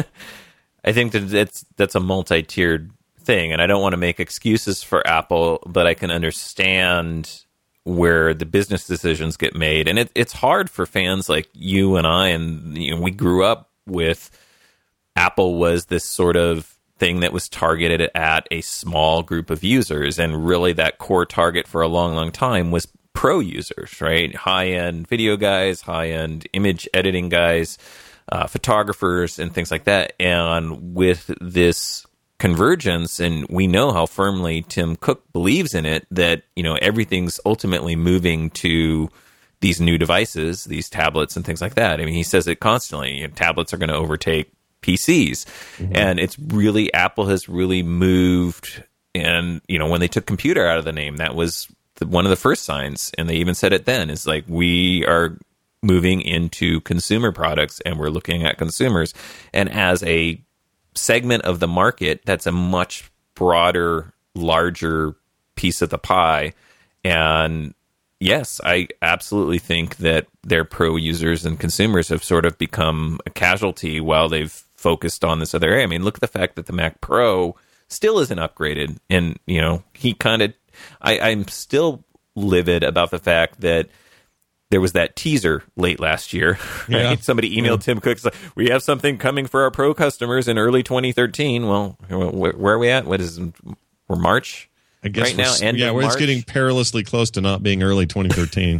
that that's a multi-tiered thing, and I don't want to make excuses for Apple, but I can understand where the business decisions get made, and it's hard for fans like you and I, and we grew up with Apple was this sort of thing that was targeted at a small group of users. And really that core target for a long, long time was pro users, right? High-end video guys, high-end image editing guys, photographers, and things like that. And with this convergence, and we know how firmly Tim Cook believes in it, that, everything's ultimately moving to these new devices, these tablets and things like that. I mean, he says it constantly. Tablets are going to overtake PCs. Mm-hmm. And it's really, Apple has really moved. And, when they took computer out of the name, that was one of the first signs. And they even said it then, is like, we are moving into consumer products and we're looking at consumers. And as a segment of the market, that's a much broader, larger piece of the pie. And yes, I absolutely think that their pro users and consumers have sort of become a casualty while they've focused on this other area. I mean, look at the fact that the Mac Pro still isn't upgraded. And, he kind of, I'm still livid about the fact that there was that teaser late last year. Right? Yeah. Somebody emailed Tim Cook, like, we have something coming for our pro customers in early 2013. Well, where are we at? We're March? I guess right now, end of we're March? getting perilously close to not being early 2013.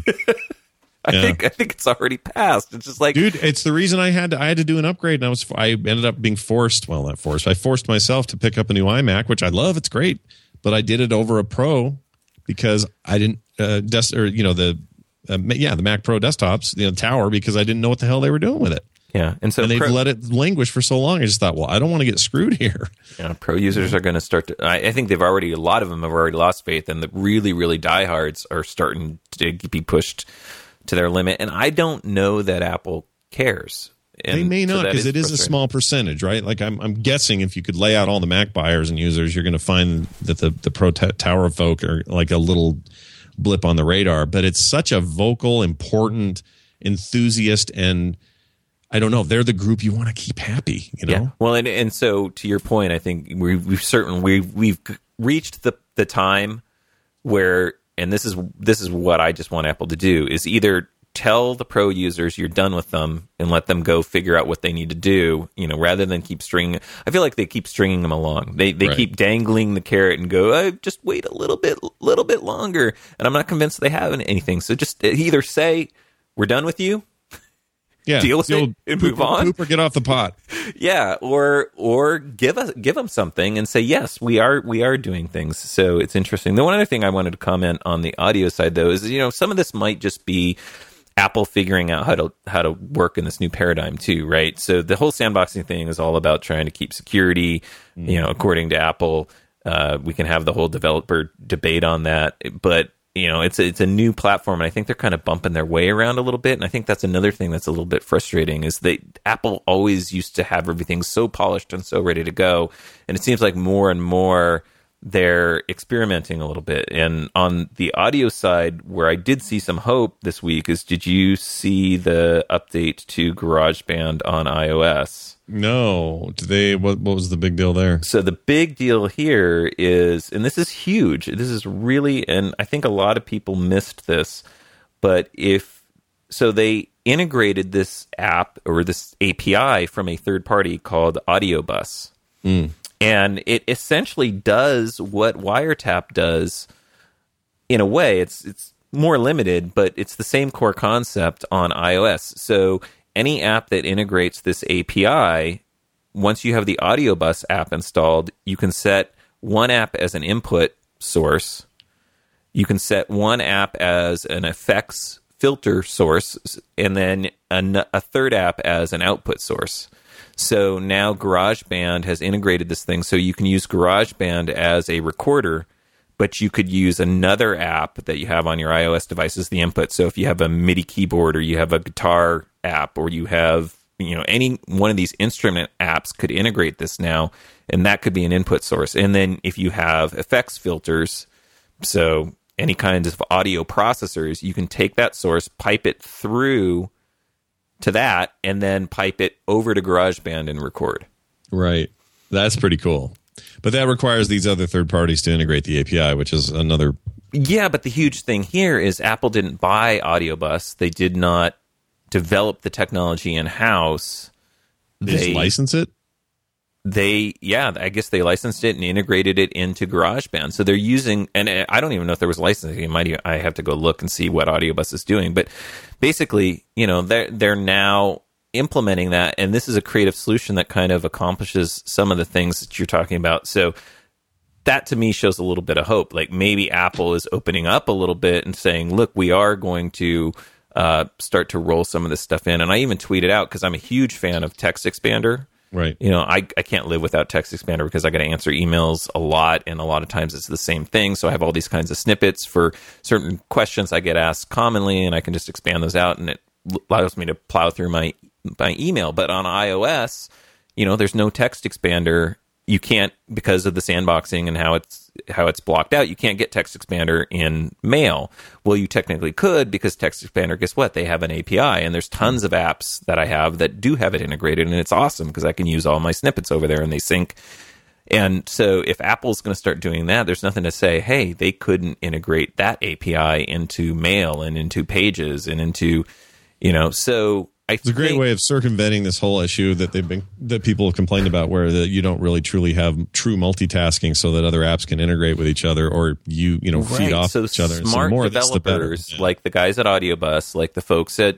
I think it's already passed. It's just like, dude, it's the reason I had to do an upgrade, and I ended up being forced. Well, not forced. I forced myself to pick up a new iMac, which I love. It's great, but I did it over a Pro because I didn't the Mac Pro desktops, Tower, because I didn't know what the hell they were doing with it. Yeah, and they've let it languish for so long. I just thought, well, I don't want to get screwed here. Yeah, pro users are going to start to. I think a lot of them have already lost faith, and the really, really diehards are starting to be pushed to their limit. And I don't know that Apple cares. And they may not, because it is a frustrating. small percentage, right? Like I'm guessing if you could lay out all the Mac buyers and users, you're going to find that the Pro Tower folk are like a little blip on the radar. But it's such a vocal, important enthusiast, and I don't know, they're the group you want to keep happy, Yeah. Well, and so to your point, I think we've reached the time where, and this is what I just want Apple to do, is either tell the pro users you're done with them and let them go figure out what they need to do, rather than keep stringing. I feel like they keep stringing them along. They Right. keep dangling the carrot and go, just wait a little bit longer. And I'm not convinced they have anything. So just either say, we're done with you. Yeah, Deal with it and move on. Poop or get off the pot. Yeah, or give them something and say, yes, we are doing things. So it's interesting. The one other thing I wanted to comment on the audio side, though, is some of this might just be Apple figuring out how to work in this new paradigm too, right? So the whole sandboxing thing is all about trying to keep security. According to Apple, we can have the whole developer debate on that, but it's a new platform, and I think they're kind of bumping their way around a little bit. And I think that's another thing that's a little bit frustrating, is that Apple always used to have everything so polished and so ready to go, and it seems like more and more they're experimenting a little bit. And on the audio side, where I did see some hope this week is, did you see the update to GarageBand on iOS? No. What was the big deal there? So the big deal here is, and this is huge, this is really, and I think a lot of people missed this, but they integrated this app or this API from a third party called AudioBus. And it essentially does what Wiretap does in a way. It's more limited, but it's the same core concept on iOS. So any app that integrates this API, once you have the AudioBus app installed, you can set one app as an input source. You can set one app as an effects filter source, and then a third app as an output source. So now GarageBand has integrated this thing, so you can use GarageBand as a recorder, but you could use another app that you have on your iOS device as the input. So if you have a MIDI keyboard, or you have a guitar app, or you have, any one of these instrument apps could integrate this now, and that could be an input source. And then if you have effects filters, so any kinds of audio processors, you can take that source, pipe it through to that, and then pipe it over to GarageBand and record. Right. That's pretty cool. But that requires these other third parties to integrate the API, which is another... Yeah, but the huge thing here is Apple didn't buy AudioBus. They did not develop the technology in-house. They just license it? I guess they licensed it and integrated it into GarageBand. So they're using, and I don't even know if there was licensing. I have to go look and see what AudioBus is doing. But basically, they're now implementing that, and this is a creative solution that kind of accomplishes some of the things that you're talking about. So that to me shows a little bit of hope. Like maybe Apple is opening up a little bit and saying, look, we are going to start to roll some of this stuff in. And I even tweeted out, because I'm a huge fan of Text Expander. Right. I can't live without Text Expander because I got to answer emails a lot, and a lot of times it's the same thing. So I have all these kinds of snippets for certain questions I get asked commonly, and I can just expand those out, and it allows me to plow through my email. But on iOS, there's no Text Expander. You can't, because of the sandboxing and how it's blocked out, you can't get Text Expander in Mail. Well, you technically could, because Text Expander, guess what? They have an API, and there's tons of apps that I have that do have it integrated, and it's awesome because I can use all my snippets over there and they sync. And so if Apple's going to start doing that, there's nothing to say, hey, they couldn't integrate that API into Mail and into Pages and into, so it's a great way of circumventing this whole issue that people have complained about, where you don't really truly have true multitasking, so that other apps can integrate with each other, or feed off each other. Smart more developers, like the guys at AudioBus, like the folks at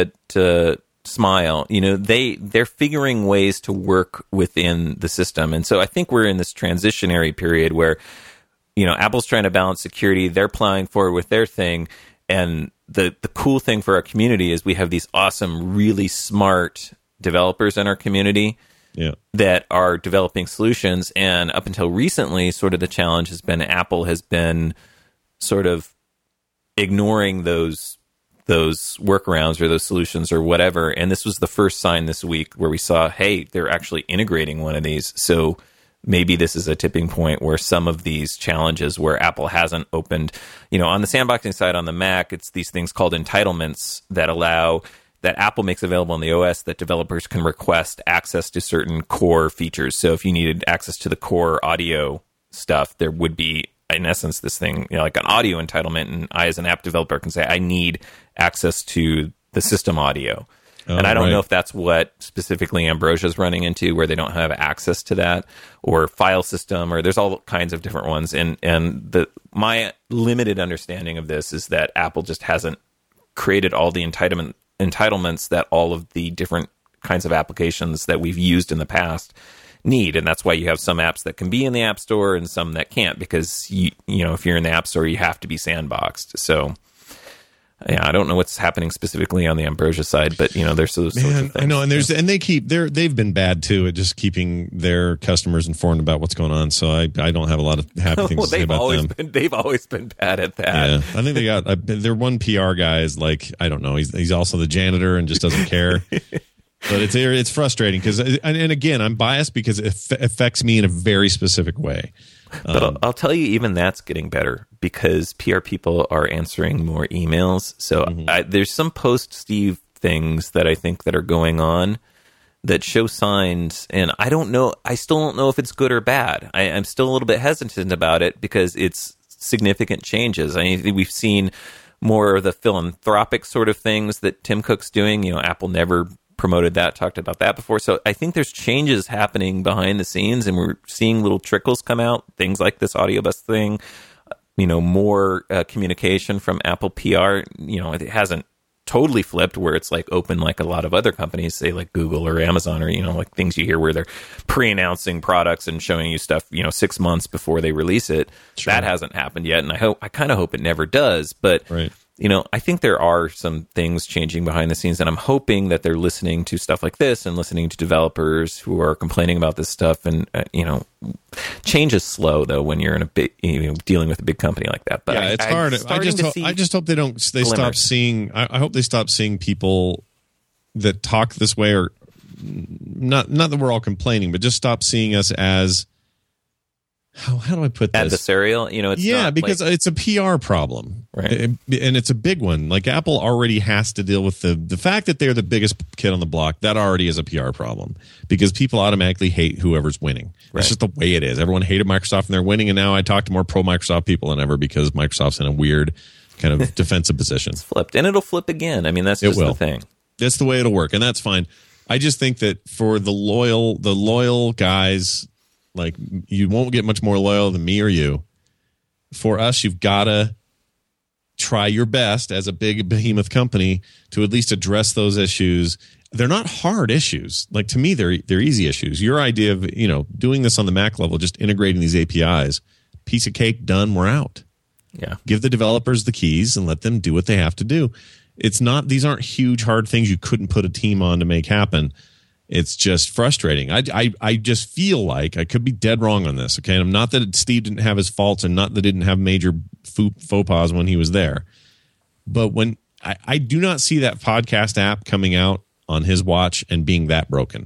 Smile, they're figuring ways to work within the system. And so I think we're in this transitionary period where Apple's trying to balance security, they're plowing forward with their thing, and the cool thing for our community is we have these awesome, really smart developers in our community that are developing solutions. And up until recently, sort of the challenge has been Apple has been sort of ignoring those workarounds or those solutions or whatever. And this was the first sign this week where we saw, hey, they're actually integrating one of these. So maybe this is a tipping point where some of these challenges where Apple hasn't opened, on the sandboxing side on the Mac, it's these things called entitlements that Apple makes available on the OS, that developers can request access to certain core features. So if you needed access to the core audio stuff, there would be, in essence, this thing, like an audio entitlement. And I, as an app developer, can say, I need access to the system audio. And I don't know if that's what specifically Ambrosia's running into, where they don't have access to that, or file system, or there's all kinds of different ones. And my limited understanding of this is that Apple just hasn't created all the entitlements that all of the different kinds of applications that we've used in the past need. And that's why you have some apps that can be in the App Store and some that can't, because if you're in the App Store, you have to be sandboxed. So yeah, I don't know what's happening specifically on the Ambrosia side, but there's those sorts of things. I know, and they've been bad too at just keeping their customers informed about what's going on. So I don't have a lot of happy things to say about them. They've always been bad at that. Yeah, I think they got their one PR guy is like, I don't know, he's also the janitor and just doesn't care. But it's frustrating because, and again, I'm biased because it affects me in a very specific way. But I'll tell you, even that's getting better because PR people are answering more emails. So there's some post-Steve things that I think that are going on that show signs, and I still don't know if it's good or bad. I'm still a little bit hesitant about it because it's significant changes. I mean, we've seen more of the philanthropic sort of things that Tim Cook's doing. Apple never promoted that, talked about that before. So I think there's changes happening behind the scenes, and we're seeing little trickles come out, things like this AudioBus thing, more communication from Apple PR. It hasn't totally flipped where it's like open like a lot of other companies, say like Google or Amazon, or like things you hear where they're pre-announcing products and showing you stuff 6 months before they release it. Sure. That hasn't happened yet, and I kind of hope it never does. But right. I think there are some things changing behind the scenes, and I'm hoping that they're listening to stuff like this and listening to developers who are complaining about this stuff. And, change is slow, though, when you're in a big, dealing with a big company like that. But yeah, it's hard. I just hope they stop seeing, I hope they stop seeing people that talk this way, or not that we're all complaining, but just stop seeing us as, how do I put this? Adversarial, it's because it's a PR problem, right? And it's a big one. Like Apple already has to deal with the fact that they're the biggest kid on the block. That already is a PR problem because people automatically hate whoever's winning. Right. It's just the way it is. Everyone hated Microsoft and they're winning, and now I talk to more pro Microsoft people than ever because Microsoft's in a weird kind of defensive position. It's flipped, and it'll flip again. I mean, that's just the thing. That's the way it'll work, and that's fine. I just think that for the loyal guys, like you won't get much more loyal than me or you. For us, you've got to try your best as a big behemoth company to at least address those issues. They're not hard issues. Like to me, they're easy issues. Your idea of, doing this on the Mac level, just integrating these APIs, piece of cake, done, we're out. Yeah. Give the developers the keys and let them do what they have to do. These aren't huge, hard things you couldn't put a team on to make happen. It's just frustrating. I just feel like I could be dead wrong on this. Okay. And I'm not that Steve didn't have his faults and not that he didn't have major faux pas when he was there. But when I do not see that podcast app coming out on his watch and being that broken.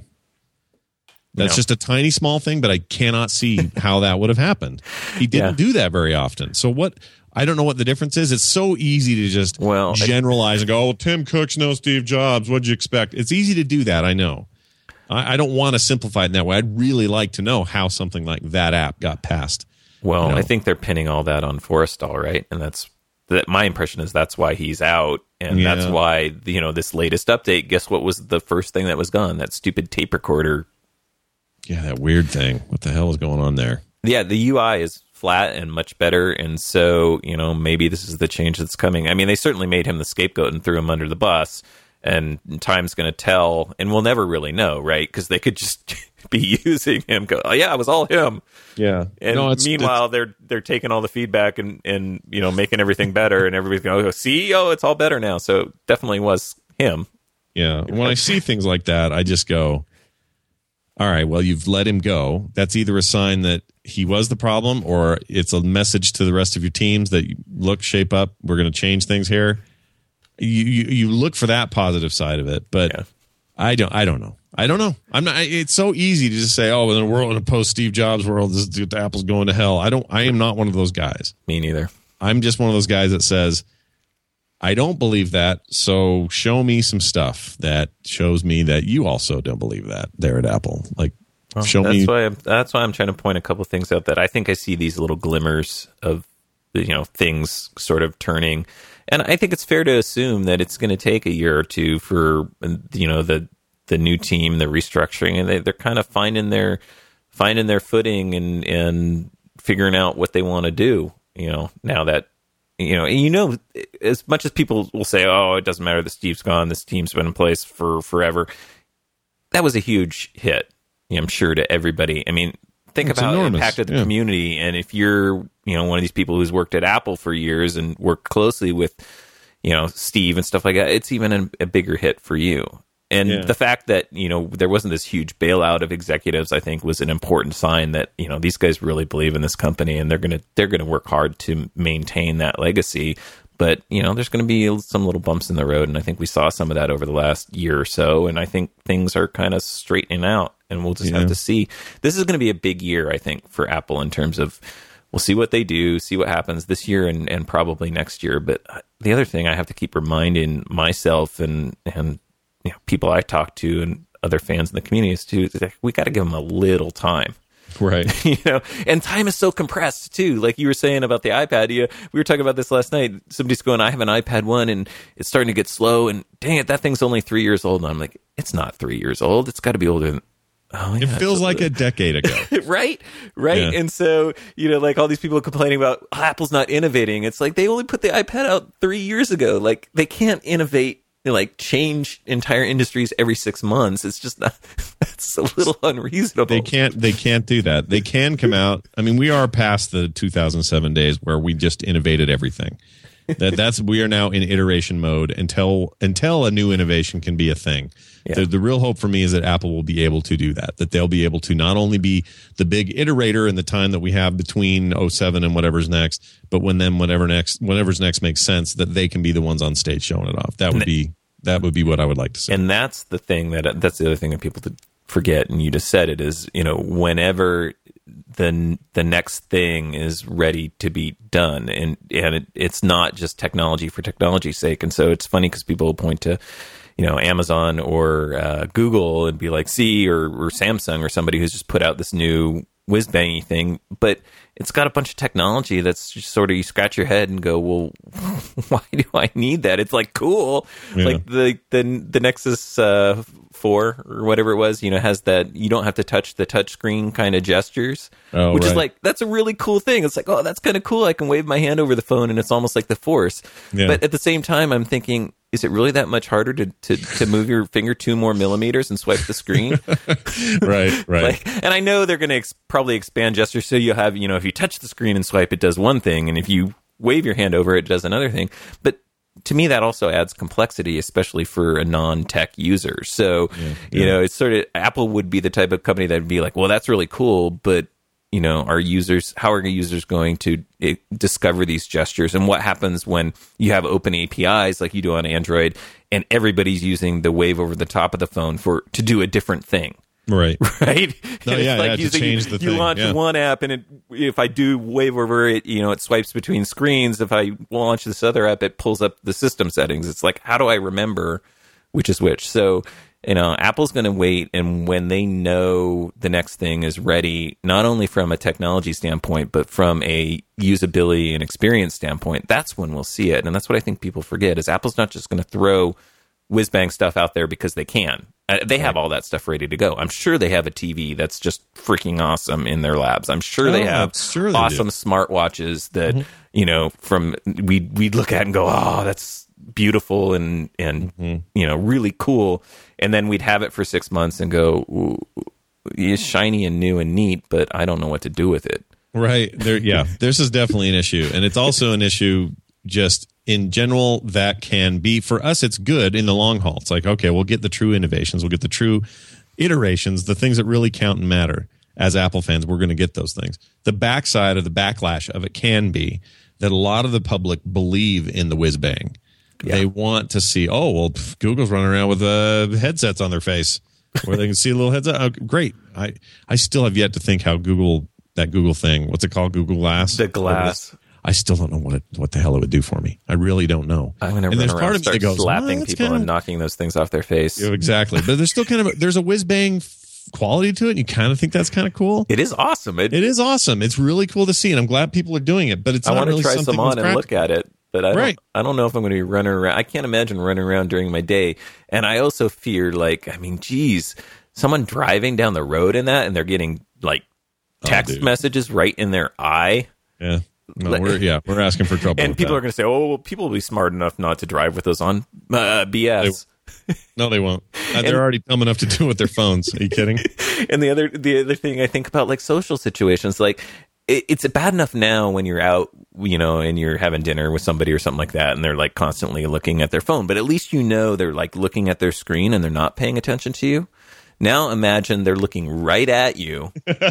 That's just a tiny small thing, but I cannot see how that would have happened. He didn't do that very often. So I don't know what the difference is. It's so easy to just generalize and go, Tim Cook's no Steve Jobs. What'd you expect? It's easy to do that, I know. I don't want to simplify it in that way. I'd really like to know how something like that app got passed. Well, I think they're pinning all that on Forrestal, right? And my impression is that's why he's out. And that's why, this latest update, guess what was the first thing that was gone? That stupid tape recorder. Yeah, that weird thing. What the hell is going on there? Yeah, the UI is flat and much better. And so, maybe this is the change that's coming. I mean, they certainly made him the scapegoat and threw him under the bus. And time's going to tell. And we'll never really know, right? Because they could just be using him. Go, oh, yeah, it was all him. Yeah. And meanwhile, they're taking all the feedback and making everything better. And everybody's going, see, it's all better now. So it definitely was him. Yeah. When I see things like that, I just go, all right, well, you've let him go. That's either a sign that he was the problem or it's a message to the rest of your teams that, look, shape up. We're going to change things here. You look for that positive side of it, but I don't know. I'm not. It's so easy to just say, "Oh, in a post Steve Jobs world, Apple's going to hell." I am not one of those guys. Me neither. I'm just one of those guys that says, "I don't believe that." So show me some stuff that shows me that you also don't believe that there at Apple. Like, show me. That's why I'm trying to point a couple things out that I think I see these little glimmers of things sort of turning. And I think it's fair to assume that it's going to take a year or two for the new team, the restructuring, and they're kind of finding their footing and figuring out what they want to do. Now that as much as people will say, "Oh, it doesn't matter that Steve's gone, this team's been in place for forever," that was a huge hit. I'm sure to everybody. I mean, think about the impact of the community, and if you're one of these people who's worked at Apple for years and worked closely with Steve and stuff like that, it's even a bigger hit for you. And the fact that there wasn't this huge bailout of executives, I think, was an important sign that these guys really believe in this company and they're gonna work hard to maintain that legacy. But there's going to be some little bumps in the road, and I think we saw some of that over the last year or so. And I think things are kind of straightening out, and we'll just have to see. This is going to be a big year, I think, for Apple in terms of we'll see what they do, see what happens this year and probably next year. But the other thing I have to keep reminding myself and people I talk to and other fans in the community is we got to give them a little time. Right. And time is so compressed too. Like you were saying about the iPad. We were talking about this last night. Somebody's going, I have an iPad 1 and it's starting to get slow. And dang it, that thing's only 3 years old. And I'm like, it's not 3 years old. It's got to be older than. Oh, it feels like a decade ago. Right. Yeah. And so, like all these people complaining about Apple's not innovating. It's like they only put the iPad out 3 years ago. Like they can't innovate. Change entire industries every 6 months. It's just that's a little unreasonable. They can't do that. They can come out. I mean, we are past the 2007 days where we just innovated everything. We are now in iteration mode until a new innovation can be a thing. Yeah. The real hope for me is that Apple will be able to do that they'll be able to not only be the big iterator in the time that we have between 07 and whatever's next, but whatever's next makes sense, that they can be the ones on stage showing it off. That would be what I would like to see. And that's the thing that's the other thing that people forget, and you just said it, is whenever the next thing is ready to be done, and it's not just technology for technology's sake. And so it's funny because people will point to Amazon or Google and be like, see, or Samsung or somebody who's just put out this new whiz bangy thing, but it's got a bunch of technology that's just sort of, you scratch your head and go, well, why do I need that? It's like cool. Yeah. Like the Nexus 4 or whatever it was, has that you don't have to touch the touch screen kind of gestures, which is like, that's a really cool thing. It's like, oh, that's kind of cool. I can wave my hand over the phone and it's almost like the Force. Yeah. But at the same time, I'm thinking, is it really that much harder to move your finger 2 more millimeters and swipe the screen? Right. And I know they're going to probably expand gestures, so you'll have, if you touch the screen and swipe, it does one thing, and if you wave your hand over it, it does another thing. But to me, that also adds complexity, especially for a non-tech user. So, it's sort of, Apple would be the type of company that would be like, well, that's really cool, but how are users going to discover these gestures? And what happens when you have open APIs like you do on Android and everybody's using the wave over the top of the phone to do a different thing? Right. Right. No, yeah, to change the thing. You launch one app and if I do wave over it, it swipes between screens. If I launch this other app, it pulls up the system settings. It's like, how do I remember which is which? So, Apple's going to wait, and when they know the next thing is ready, not only from a technology standpoint, but from a usability and experience standpoint, that's when we'll see it. And that's what I think people forget, is Apple's not just going to throw whiz-bang stuff out there because they can. They have all that stuff ready to go. I'm sure they have a TV that's just freaking awesome in their labs. I'm sure they have awesome smartwatches that, we'd look at and go, oh, that's beautiful and really cool. And then we'd have it for 6 months and go, it's shiny and new and neat, but I don't know what to do with it. Right. This is definitely an issue. And it's also an issue just in general that can be, for us, it's good in the long haul. It's like, okay, we'll get the true innovations. We'll get the true iterations, the things that really count and matter. As Apple fans, we're going to get those things. The backside of the backlash of it can be that a lot of the public believe in the whiz bang. Yeah. They want to see, Google's running around with headsets on their face where they can see a little headset. Oh, great. I still have yet to think how that Google thing, what's it called? Google Glass? The Glass. I still don't know what the hell it would do for me. I really don't know. I'm going to run around and start slapping people and knocking those things off their face. Exactly. But there's still there's a whiz-bang quality to it, and you kind of think that's kind of cool. It is awesome. It is awesome. It's really cool to see, and I'm glad people are doing it, but it's not really something I want to try some on and look at it. But I don't know if I'm going to be running around. I can't imagine running around during my day. And I also fear, someone driving down the road in that, and they're getting text messages right in their eye. Yeah. No, we're asking for trouble. And people are going to say, people will be smart enough not to drive with those on. BS. No, they won't. They're already dumb enough to do it with their phones. Are you kidding? And the other thing I think about, social situations, it's bad enough now when you're out, and you're having dinner with somebody or something like that, and they're constantly looking at their phone. But at least they're looking at their screen and they're not paying attention to you. Now imagine they're looking right at you.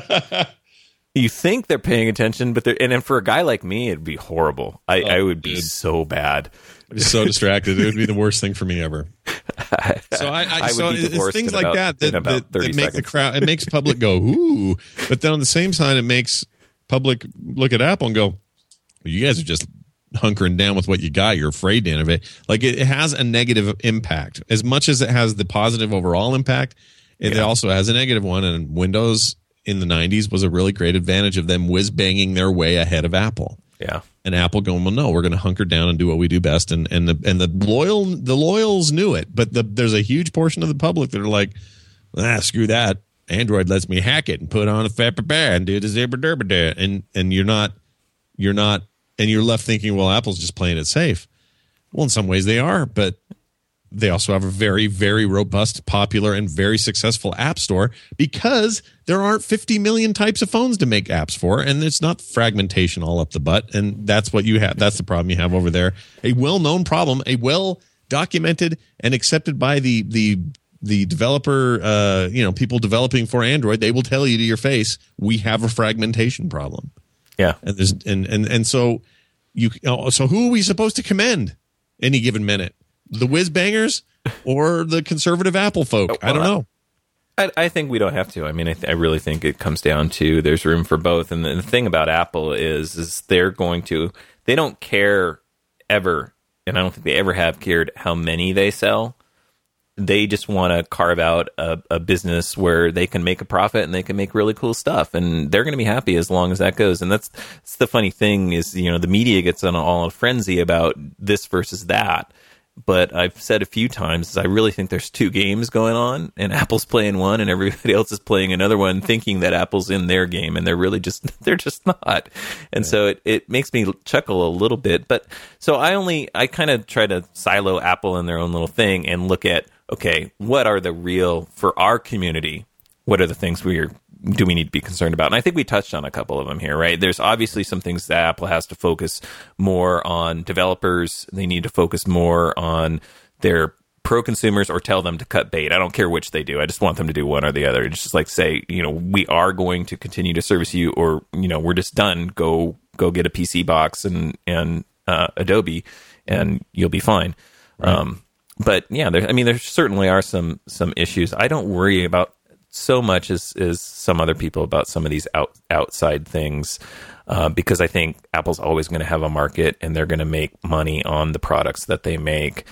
You think they're paying attention, but and then for a guy like me, it'd be horrible. I would be so bad. I'd be so distracted. It would be the worst thing for me ever. So it's things like that make the crowd. It makes public go ooh, but then on the same side, it makes public look at Apple and go, well, you guys are just hunkering down with what you got. You're afraid to innovate. It has a negative impact as much as it has the positive overall impact. It also has a negative one, and Windows in the 90s was a really great advantage of them whiz-banging their way ahead of Apple. Yeah. And Apple going, well, no, we're going to hunker down and do what we do best. And the loyals knew it, but there's a huge portion of the public that are like, screw that. Android lets me hack it and put on a and do the zibber and you're left thinking, well, Apple's just playing it safe. Well, in some ways they are, but they also have a very, very robust, popular, and very successful app store because there aren't 50 million types of phones to make apps for, and it's not fragmentation all up the butt. And that's what you have. That's the problem you have over there. A well-known problem, a well-documented and accepted by the developer, people developing for Android. They will tell you to your face, we have a fragmentation problem. Yeah, and there's so who are we supposed to commend any given minute? The whiz bangers or the conservative Apple folk? I don't know. I think we don't have to. I mean, I really think it comes down to there's room for both. And the thing about Apple is they don't care ever, and I don't think they ever have cared how many they sell. they just want to carve out a business where they can make a profit and they can make really cool stuff, and they're going to be happy as long as that goes. And that's the funny thing is, the media gets in all a frenzy about this versus that. But I've said a few times, I really think there's two games going on, and Apple's playing one and everybody else is playing another one, thinking that Apple's in their game, and they're just not. And so it makes me chuckle a little bit. But so I kind of try to silo Apple in their own little thing and look at, okay, what are the real, for our community, what are the things do we need to be concerned about? And I think we touched on a couple of them here, right? There's obviously some things that Apple has to focus more on developers. They need to focus more on their pro consumers, or tell them to cut bait. I don't care which they do. I just want them to do one or the other. It's just like say, we are going to continue to service you, or, we're just done. Go get a PC box and Adobe, and you'll be fine. Right. But yeah, there certainly are some issues. I don't worry about so much as some other people about some of these outside things, because I think Apple's always going to have a market, and they're going to make money on the products that they make.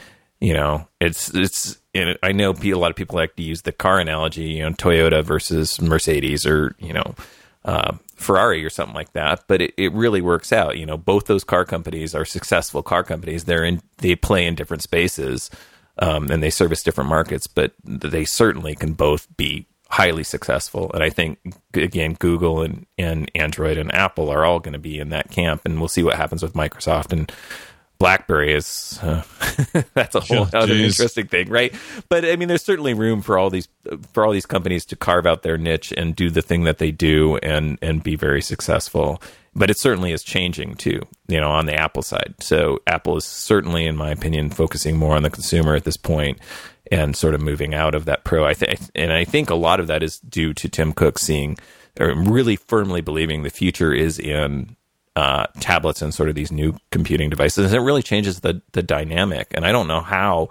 It's. I know a lot of people like to use the car analogy, Toyota versus Mercedes, or Ferrari or something like that. But it really works out. Both those car companies are successful car companies. They play in different spaces, and they service different markets, but they certainly can both be highly successful. And I think, again, Google and Android and Apple are all going to be in that camp, and we'll see what happens with Microsoft and BlackBerry is that's a whole other interesting thing, right? But there's certainly room for all these companies to carve out their niche and do the thing that they do and be very successful. But it certainly is changing too, on the Apple side. So Apple is certainly, in my opinion, focusing more on the consumer at this point, and sort of moving out of that pro. I think a lot of that is due to Tim Cook seeing, or really firmly believing, the future is in tablets and sort of these new computing devices. And it really changes the dynamic. And I don't know how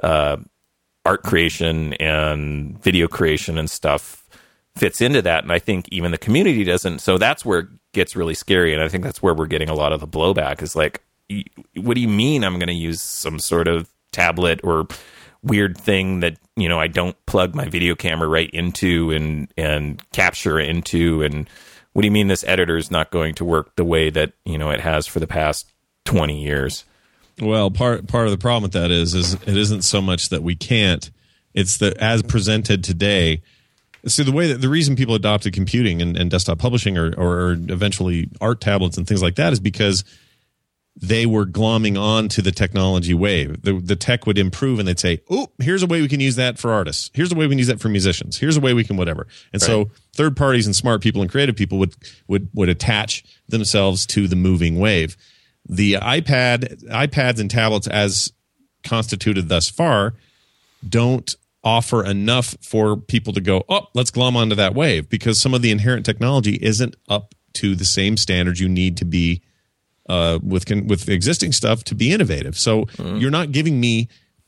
art creation and video creation and stuff fits into that. And I think even the community doesn't. So that's where it gets really scary. And I think that's where we're getting a lot of the blowback, is like, what do you mean I'm going to use some sort of tablet or weird thing that I don't plug my video camera right into and capture into? And what do you mean this editor is not going to work the way that it has for the past 20 years? Well, part of the problem with that is it isn't so much that we can't, it's that as presented today. So the reason people adopted computing and desktop publishing or eventually art tablets and things like that is because they were glomming on to the technology wave. The tech would improve, and they'd say, oh, here's a way we can use that for artists. Here's a way we can use that for musicians. Here's a way we can whatever. And so third parties and smart people and creative people would attach themselves to the moving wave. The iPads and tablets as constituted thus far don't offer enough for people to go, oh, let's glom onto that wave, because some of the inherent technology isn't up to the same standards you need to be with existing stuff to be innovative. So you're not giving me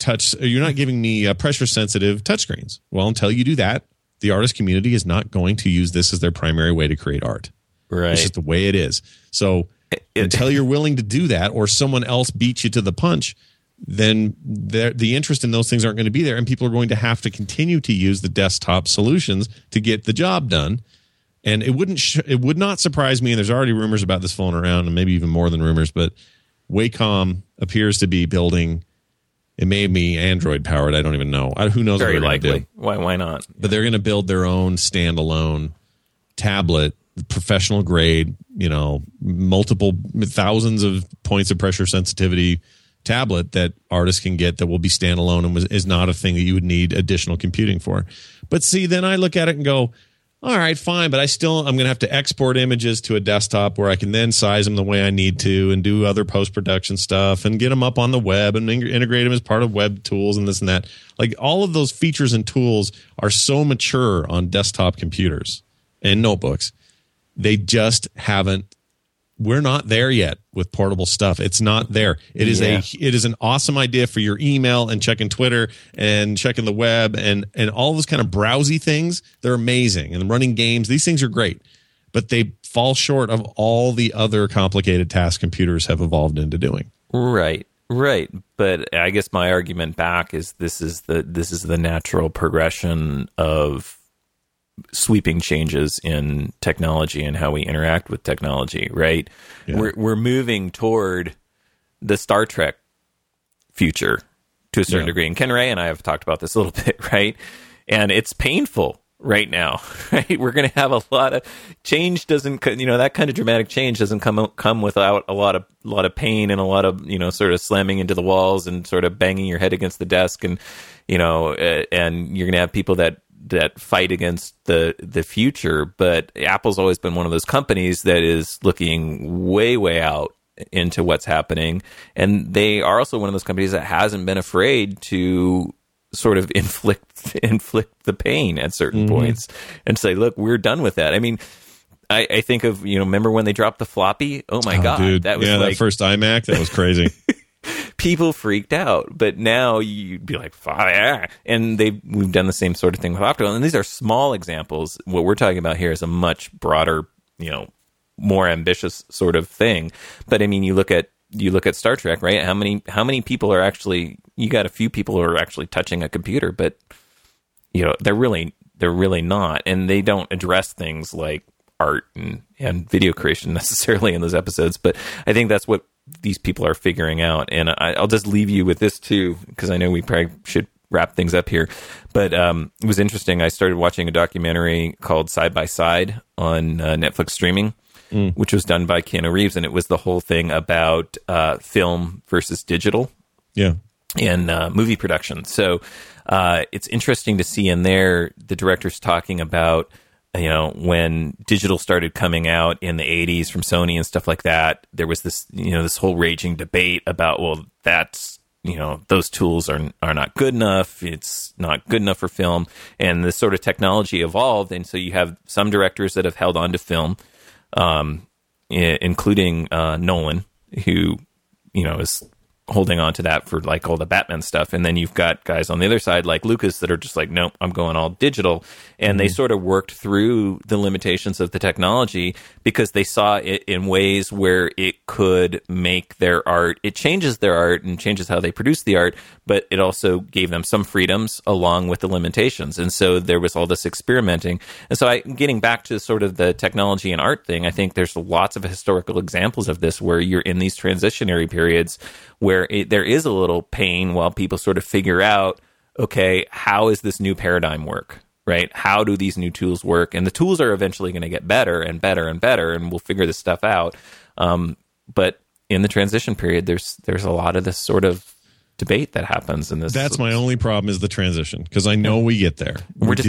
pressure sensitive touchscreens. Well, until you do that, the artist community is not going to use this as their primary way to create art. Right. It's just the way it is. So until you're willing to do that, or someone else beats you to the punch, then the interest in those things aren't going to be there, and people are going to have to continue to use the desktop solutions to get the job done. And it would not surprise me, and there's already rumors about this floating around, and maybe even more than rumors, but Wacom appears to be building, it may be Android powered, I don't even know. Who knows? Very what likely. do. Why not? But they're going to build their own standalone tablet, professional grade, multiple thousands of points of pressure sensitivity tablet that artists can get that will be standalone and is not a thing that you would need additional computing for. But see, then I look at it and go, all right, fine, but I'm going to have to export images to a desktop where I can then size them the way I need to and do other post-production stuff and get them up on the web and integrate them as part of web tools and this and that. Like, all of those features and tools are so mature on desktop computers and notebooks. They just haven't. We're not there yet with portable stuff. It's not there. It is an awesome idea for your email and checking Twitter and checking the web and all those kind of browsy things. They're amazing. And running games, these things are great, but they fall short of all the other complicated tasks computers have evolved into doing. Right. Right, but I guess my argument back is this is the natural progression of sweeping changes in technology and how we interact with technology, right? Yeah. We're moving toward the Star Trek future to a certain degree. And Ken Ray and I have talked about this a little bit, right? And it's painful right now, right? We're going to have a lot of change. That kind of dramatic change doesn't come without a lot of pain and a lot of, sort of slamming into the walls and sort of banging your head against the desk. And, and you're going to have people that fight against the future. But Apple's always been one of those companies that is looking way, way out into what's happening. And they are also one of those companies that hasn't been afraid to sort of inflict the pain at certain points and say, look, we're done with that. I mean, I think of, remember when they dropped the floppy? Oh my God. Dude. That was that first iMac, that was crazy. People freaked out, but now you'd be like, yeah. And we've done the same sort of thing with Optical. And these are small examples. What we're talking about here is a much broader, more ambitious sort of thing. But I mean, you look at Star Trek, right? How many people are actually, you got a few people who are actually touching a computer, but they're really not. And they don't address things like art and video creation necessarily in those episodes. But I think that's what these people are figuring out. And I'll just leave you with this too, because I know we probably should wrap things up here. But it was interesting. I started watching a documentary called Side by Side on Netflix streaming, which was done by Keanu Reeves, and it was the whole thing about film versus digital, and movie production. So it's interesting to see in there the directors talking about when digital started coming out in the 80s from Sony and stuff like that. There was this this whole raging debate about, well, that's those tools are not good enough. It's not good enough for film, and this sort of technology evolved, and so you have some directors that have held on to film. Including Nolan, who is holding on to that for like all the Batman stuff, and then you've got guys on the other side like Lucas that are just like, nope, I'm going all digital. And they sort of worked through the limitations of the technology because they saw it in ways where it could make their art, it changes their art and changes how they produce the art, but it also gave them some freedoms along with the limitations. And so there was all this experimenting. And so getting back to sort of the technology and art thing, I think there's lots of historical examples of this where you're in these transitionary periods where there is a little pain while people sort of figure out, okay, how is this new paradigm work, right? How do these new tools work? And the tools are eventually going to get better and better and better, and we'll figure this stuff out. But in the transition period, there's a lot of this sort of debate that happens in this. That's my only problem is the transition, because I know we get there.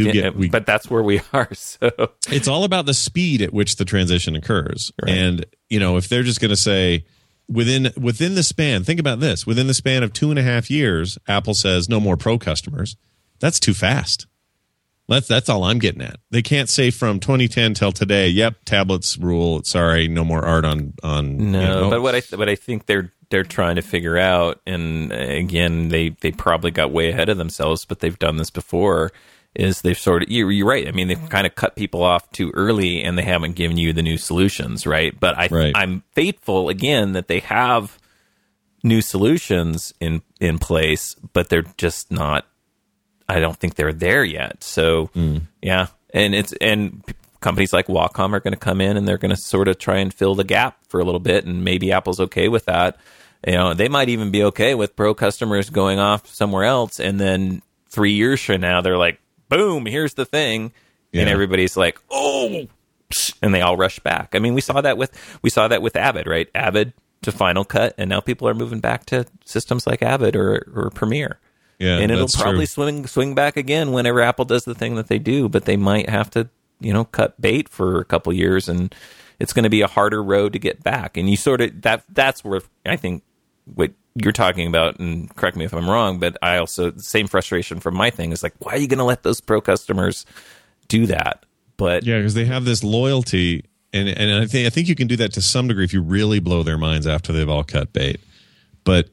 But that's where we are. So it's all about the speed at which the transition occurs. Right. And, if they're just going to say, within the span, think about this, within the span of 2.5 years, Apple says no more Pro customers. That's too fast. That's all I'm getting at. They can't say from 2010 till today, yep, tablets rule. Sorry, no more art on. No, but what I think they're trying to figure out, and again, they probably got way ahead of themselves, but they've done this before. Is they've sort of, you're right. I mean, they've kind of cut people off too early, and they haven't given you the new solutions, right? But I'm faithful again that they have new solutions in place, but they're just not. I don't think they're there yet. So yeah, and companies like Wacom are going to come in and they're going to sort of try and fill the gap for a little bit, and maybe Apple's okay with that. They might even be okay with Pro customers going off somewhere else, and then 3 years from now they're like, boom, here's the thing. Yeah. And everybody's like, oh, and they all rush back. I mean, we saw that with Avid, right? Avid to Final Cut, and now people are moving back to systems like Avid or Premiere. Yeah, and it'll probably swing back again whenever Apple does the thing that they do, but they might have to, cut bait for a couple years, and it's going to be a harder road to get back. And you sort of, that's where I think what you're talking about, and correct me if I'm wrong, but I also, the same frustration from my thing is like, why are you going to let those Pro customers do that? But yeah, because they have this loyalty, and I think you can do that to some degree if you really blow their minds after they've all cut bait. But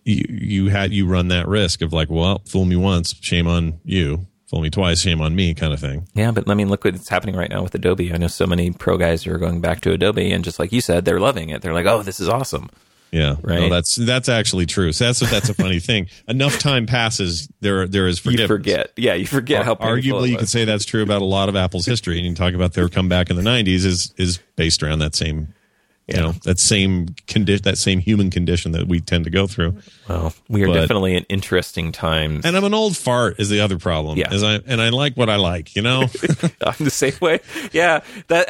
you run that risk of like, well, fool me once, shame on you. Fool me twice, shame on me, kind of thing. Yeah, but I mean, look what's happening right now with Adobe. I know so many Pro guys who are going back to Adobe, and just like you said, they're loving it. They're like, oh, this is awesome. Yeah, right. No, that's actually true. So that's a funny thing. Enough time passes, there is forgiveness. You forget. Yeah, you forget how painful arguably you could say that's true about a lot of Apple's history. And you talk about their comeback in the 90s is based around that same. You know, that same human condition that we tend to go through. Well, we are definitely in interesting times. And I'm an old fart is the other problem. Yeah. I like what I like, you know? I'm the same way. Yeah.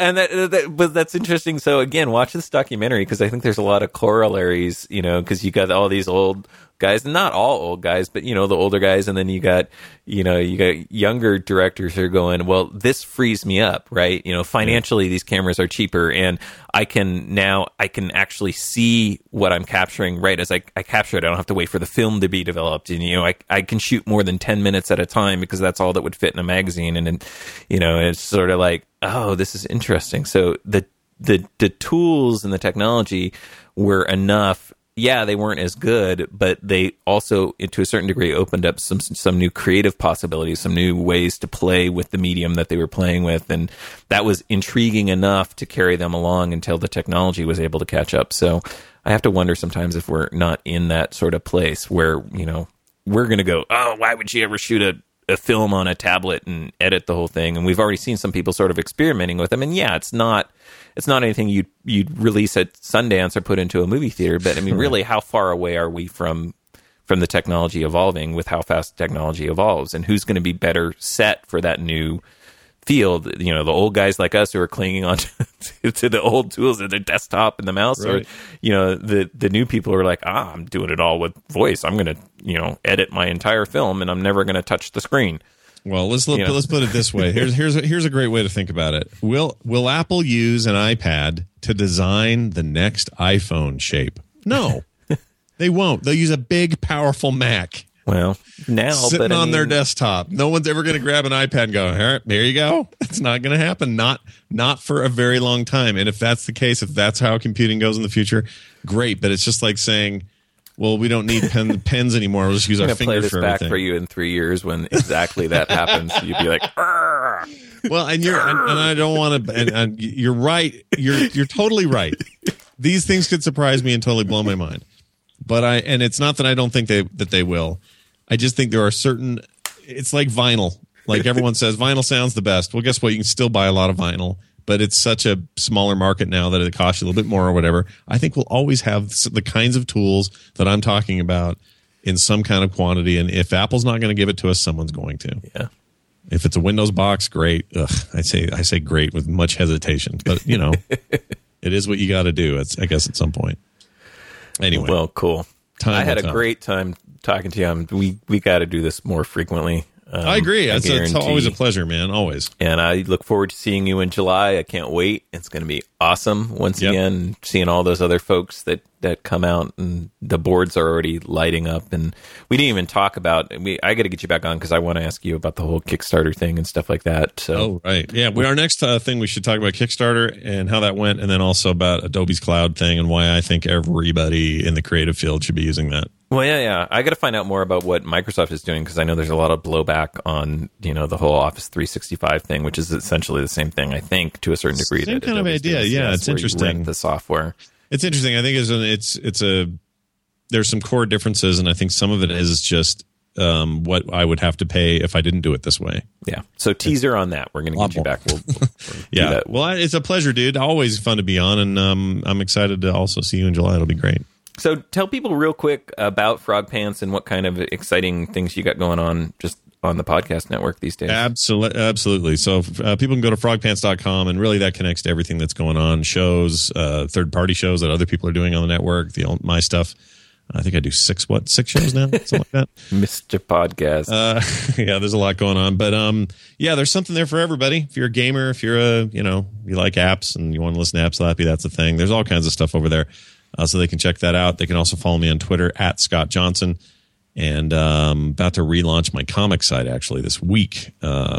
But that's interesting. So again, watch this documentary because I think there's a lot of corollaries, you know, because you got all these old guys, not all old guys, but you know, the older guys, and then you got younger directors who are going, well, this frees me up, right? You know, financially these cameras are cheaper, and I can actually see what I'm capturing right as I capture it. I don't have to wait for the film to be developed, and you know, I can shoot more than 10 minutes at a time because that's all that would fit in a magazine, and you know, it's sort of like, oh, this is interesting. So the tools and the technology were enough. Yeah, they weren't as good, but they also, to a certain degree, opened up some new creative possibilities, some new ways to play with the medium that they were playing with, and that was intriguing enough to carry them along until the technology was able to catch up. So I have to wonder sometimes if we're not in that sort of place where, you know, we're going to go, oh, why would you ever shoot a film on a tablet and edit the whole thing? And we've already seen some people sort of experimenting with them, and yeah, it's not anything you'd release at Sundance or put into a movie theater. But I mean, really, how far away are we from the technology evolving with how fast technology evolves, and who's going to be better set for that new field? You know, the old guys like us who are clinging on to the old tools of their desktop and the mouse, right? Or you know, the new people are like, I'm doing it all with voice. I'm going to, you know, edit my entire film, and I'm never going to touch the screen. Well, let's put it this way. Here's a great way to think about it. Will Apple use an iPad to design the next iPhone shape? No, they won't. They'll use a big, powerful Mac. Well, now sitting on their desktop. No one's ever going to grab an iPad and go, all right, there you go. It's not going to happen. Not for a very long time. And if that's the case, if that's how computing goes in the future, great. But it's just like saying, well, we don't need pens anymore. We'll just use our fingers for everything. Play this back for you in 3 years when exactly that happens. You'd be like, argh. Well, and I don't want to. And you're right. You're totally right. These things could surprise me and totally blow my mind. But and it's not that I don't think that they will. I just think there are certain. It's like vinyl. Like everyone says, vinyl sounds the best. Well, guess what? You can still buy a lot of vinyl. But it's such a smaller market now that it costs you a little bit more or whatever. I think we'll always have the kinds of tools that I'm talking about in some kind of quantity. And if Apple's not going to give it to us, someone's going to. Yeah. If it's a Windows box, great. Ugh, I say great with much hesitation. But, you know, it is what you got to do, I guess, at some point. Anyway. Well, cool. I had a great time talking to you. We got to do this more frequently. I agree. It's always a pleasure, man. Always. And I look forward to seeing you in July. I can't wait. It's going to be awesome once again, seeing all those other folks that come out, and the boards are already lighting up. And we didn't even talk about, I got to get you back on because I want to ask you about the whole Kickstarter thing and stuff like that. So, right. Yeah. Our next thing, we should talk about Kickstarter and how that went. And then also about Adobe's cloud thing and why I think everybody in the creative field should be using that. Well, yeah. I got to find out more about what Microsoft is doing because I know there's a lot of blowback on, you know, the whole Office 365 thing, which is essentially the same thing, I think, to a certain degree. Same kind of idea. Yeah, it's interesting. Rent the software. It's interesting. I think there's some core differences, and I think some of it is just what I would have to pay if I didn't do it this way. Yeah. So teaser on that. We're going to get you back. We'll yeah. Do that. Well, it's a pleasure, dude. Always fun to be on, and I'm excited to also see you in July. It'll be great. So tell people real quick about Frog Pants and what kind of exciting things you got going on just on the podcast network these days. Absolutely. So people can go to frogpants.com, and really that connects to everything that's going on, shows, third-party shows that other people are doing on the network, my stuff. I think I do six shows now? Something like that. Mr. Podcast. Yeah, there's a lot going on. But yeah, there's something there for everybody. If you're a gamer, if you're you like apps and you want to listen to App Slappy, that's the thing. There's all kinds of stuff over there. So they can check that out. They can also follow me on Twitter at Scott Johnson. And about to relaunch my comic site actually this week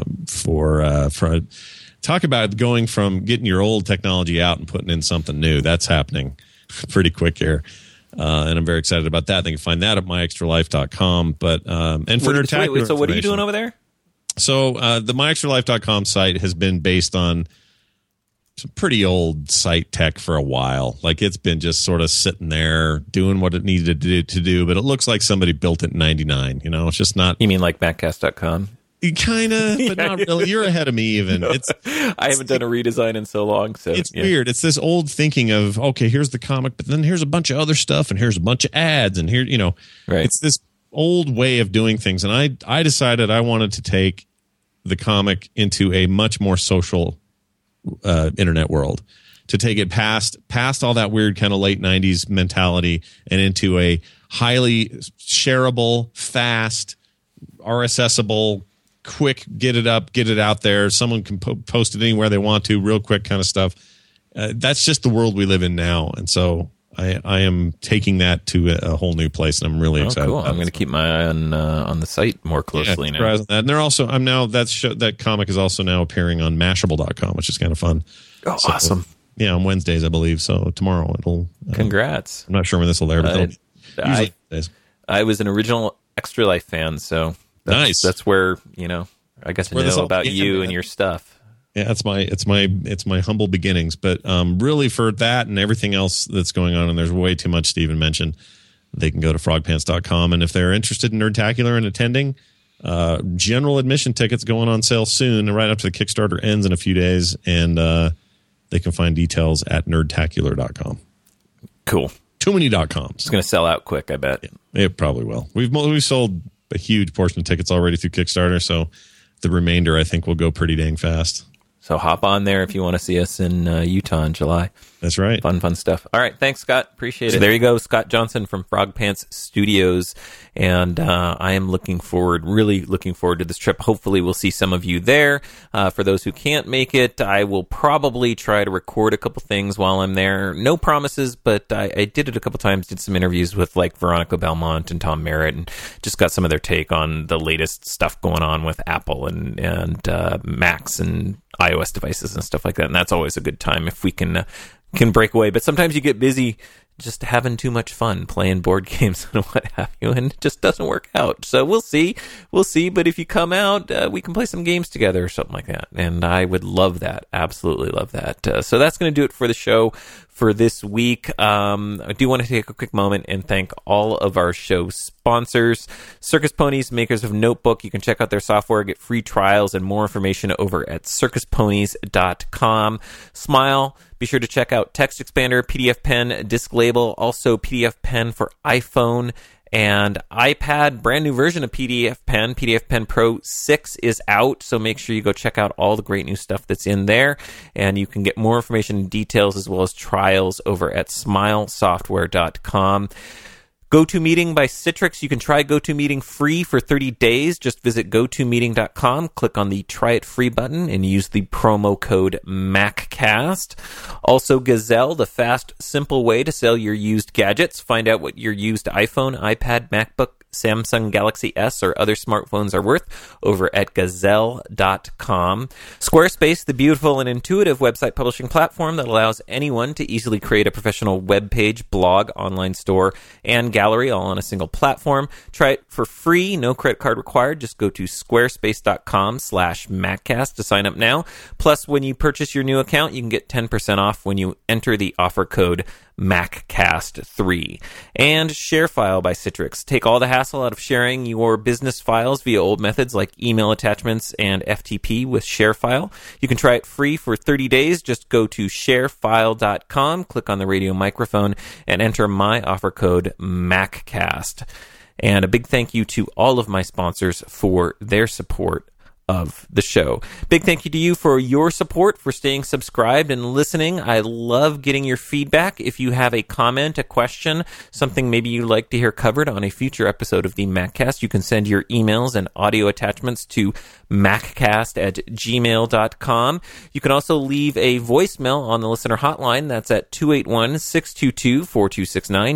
for talk about going from getting your old technology out and putting in something new. That's happening pretty quick here. And I'm very excited about that. They can find that at myextralife.com. But and for so what are you doing over there? So the myextralife.com site has been based on some pretty old site tech for a while. Like it's been just sort of sitting there doing what it needed to do, but it looks like somebody built it in 99. You know, it's just not. You mean like Maccast.com? Kind of, but not really. You're ahead of me even. I haven't done a redesign in so long. So it's weird. It's this old thinking of, okay, here's the comic, but then here's a bunch of other stuff and here's a bunch of ads and here, you know, right. It's this old way of doing things. And I decided I wanted to take the comic into a much more social internet world, to take it past all that weird kind of late 90s mentality and into a highly shareable, fast, RSSable, quick, get it up, get it out there. Someone can post it anywhere they want to, real quick kind of stuff. That's just the world we live in now. And so I am taking that to a whole new place, and I'm really excited. Cool. I'm going to keep my eye on the site more closely now. On that. And they're also, that comic is also now appearing on Mashable.com, which is kind of fun. Oh, so, awesome. Yeah, on Wednesdays, I believe. So tomorrow it'll. Congrats. I'm not sure when this will air, but usually Wednesdays. I was an original Extra Life fan, so nice. That's where, you know, I got to know about you and your stuff. Yeah, it's my humble beginnings, but really for that and everything else that's going on, and there's way too much to even mention, they can go to frogpants.com, and if they're interested in Nerdtacular and attending, general admission tickets going on sale soon, right up to the Kickstarter ends in a few days, and they can find details at nerdtacular.com. Cool. Too many .coms. It's going to sell out quick, I bet. Yeah, it probably will. We've sold a huge portion of tickets already through Kickstarter, so the remainder I think will go pretty dang fast. So hop on there if you want to see us in Utah in July. That's right. Fun stuff. All right. Thanks, Scott. Appreciate it. So there you go. Scott Johnson from Frog Pants Studios. And I am really looking forward to this trip. Hopefully we'll see some of you there. For those who can't make it, I will probably try to record a couple things while I'm there. No promises, but I did it a couple times, did some interviews with like Veronica Belmont and Tom Merritt, and just got some of their take on the latest stuff going on with Apple and Macs and iOS devices and stuff like that. And that's always a good time if we can break away. But sometimes you get busy just having too much fun playing board games and what have you, and it just doesn't work out. So we'll see. But if you come out, we can play some games together or something like that. And I would love that. Absolutely love that. So that's going to do it for the show for this week. I do want to take a quick moment and thank all of our show sponsors. Circus Ponies, makers of Notebook. You can check out their software, get free trials and more information over at circusponies.com. Smile. Be sure to check out Text Expander, PDF Pen, Disc Label, also PDF Pen for iPhone and iPad. Brand new version of PDF Pen Pro 6 is out, so make sure you go check out all the great new stuff that's in there, and you can get more information and details as well as trials over at smilesoftware.com. GoToMeeting by Citrix. You can try GoToMeeting free for 30 days. Just visit gotomeeting.com, click on the Try It Free button, and use the promo code MACCAST. Also, Gazelle, the fast, simple way to sell your used gadgets. Find out what your used iPhone, iPad, MacBook, Samsung Galaxy S or other smartphones are worth over at gazelle.com. Squarespace, the beautiful and intuitive website publishing platform that allows anyone to easily create a professional web page, blog, online store, and gallery all on a single platform. Try it for free, no credit card required. Just go to squarespace.com/MacCast to sign up now. Plus, when you purchase your new account, you can get 10% off when you enter the offer code MacCast3. And ShareFile by Citrix. Take all the hassle out of sharing your business files via old methods like email attachments and FTP with ShareFile. You can try it free for 30 days. Just go to sharefile.com, click on the radio microphone, and enter my offer code MacCast. And a big thank you to all of my sponsors for their support of the show. Big thank you to you for your support, for staying subscribed and listening. I love getting your feedback. If you have a comment, a question, something maybe you'd like to hear covered on a future episode of the MacCast, you can send your emails and audio attachments to maccast@gmail.com. You can also leave a voicemail on the listener hotline. That's at 281-622-4269,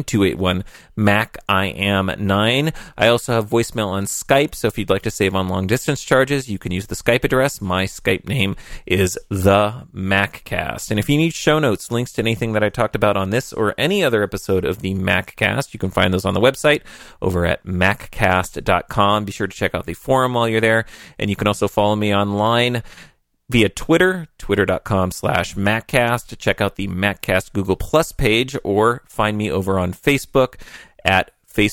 281-MAC-I-AM-9. I also have voicemail on Skype, so if you'd like to save on long distance charges, you can use the Skype address. My Skype name is The MacCast. And if you need show notes, links to anything that I talked about on this or any other episode of the MacCast, you can find those on the website over at maccast.com. Be sure to check out the forum while you're there. And you can also follow me online via Twitter, twitter.com/MacCast. Check out the MacCast Google Plus page, or find me over on Facebook at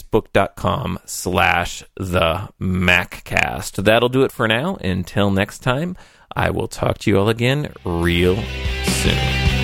facebook.com/TheMacCast. That'll do it for now. Until next time, I will talk to you all again real soon.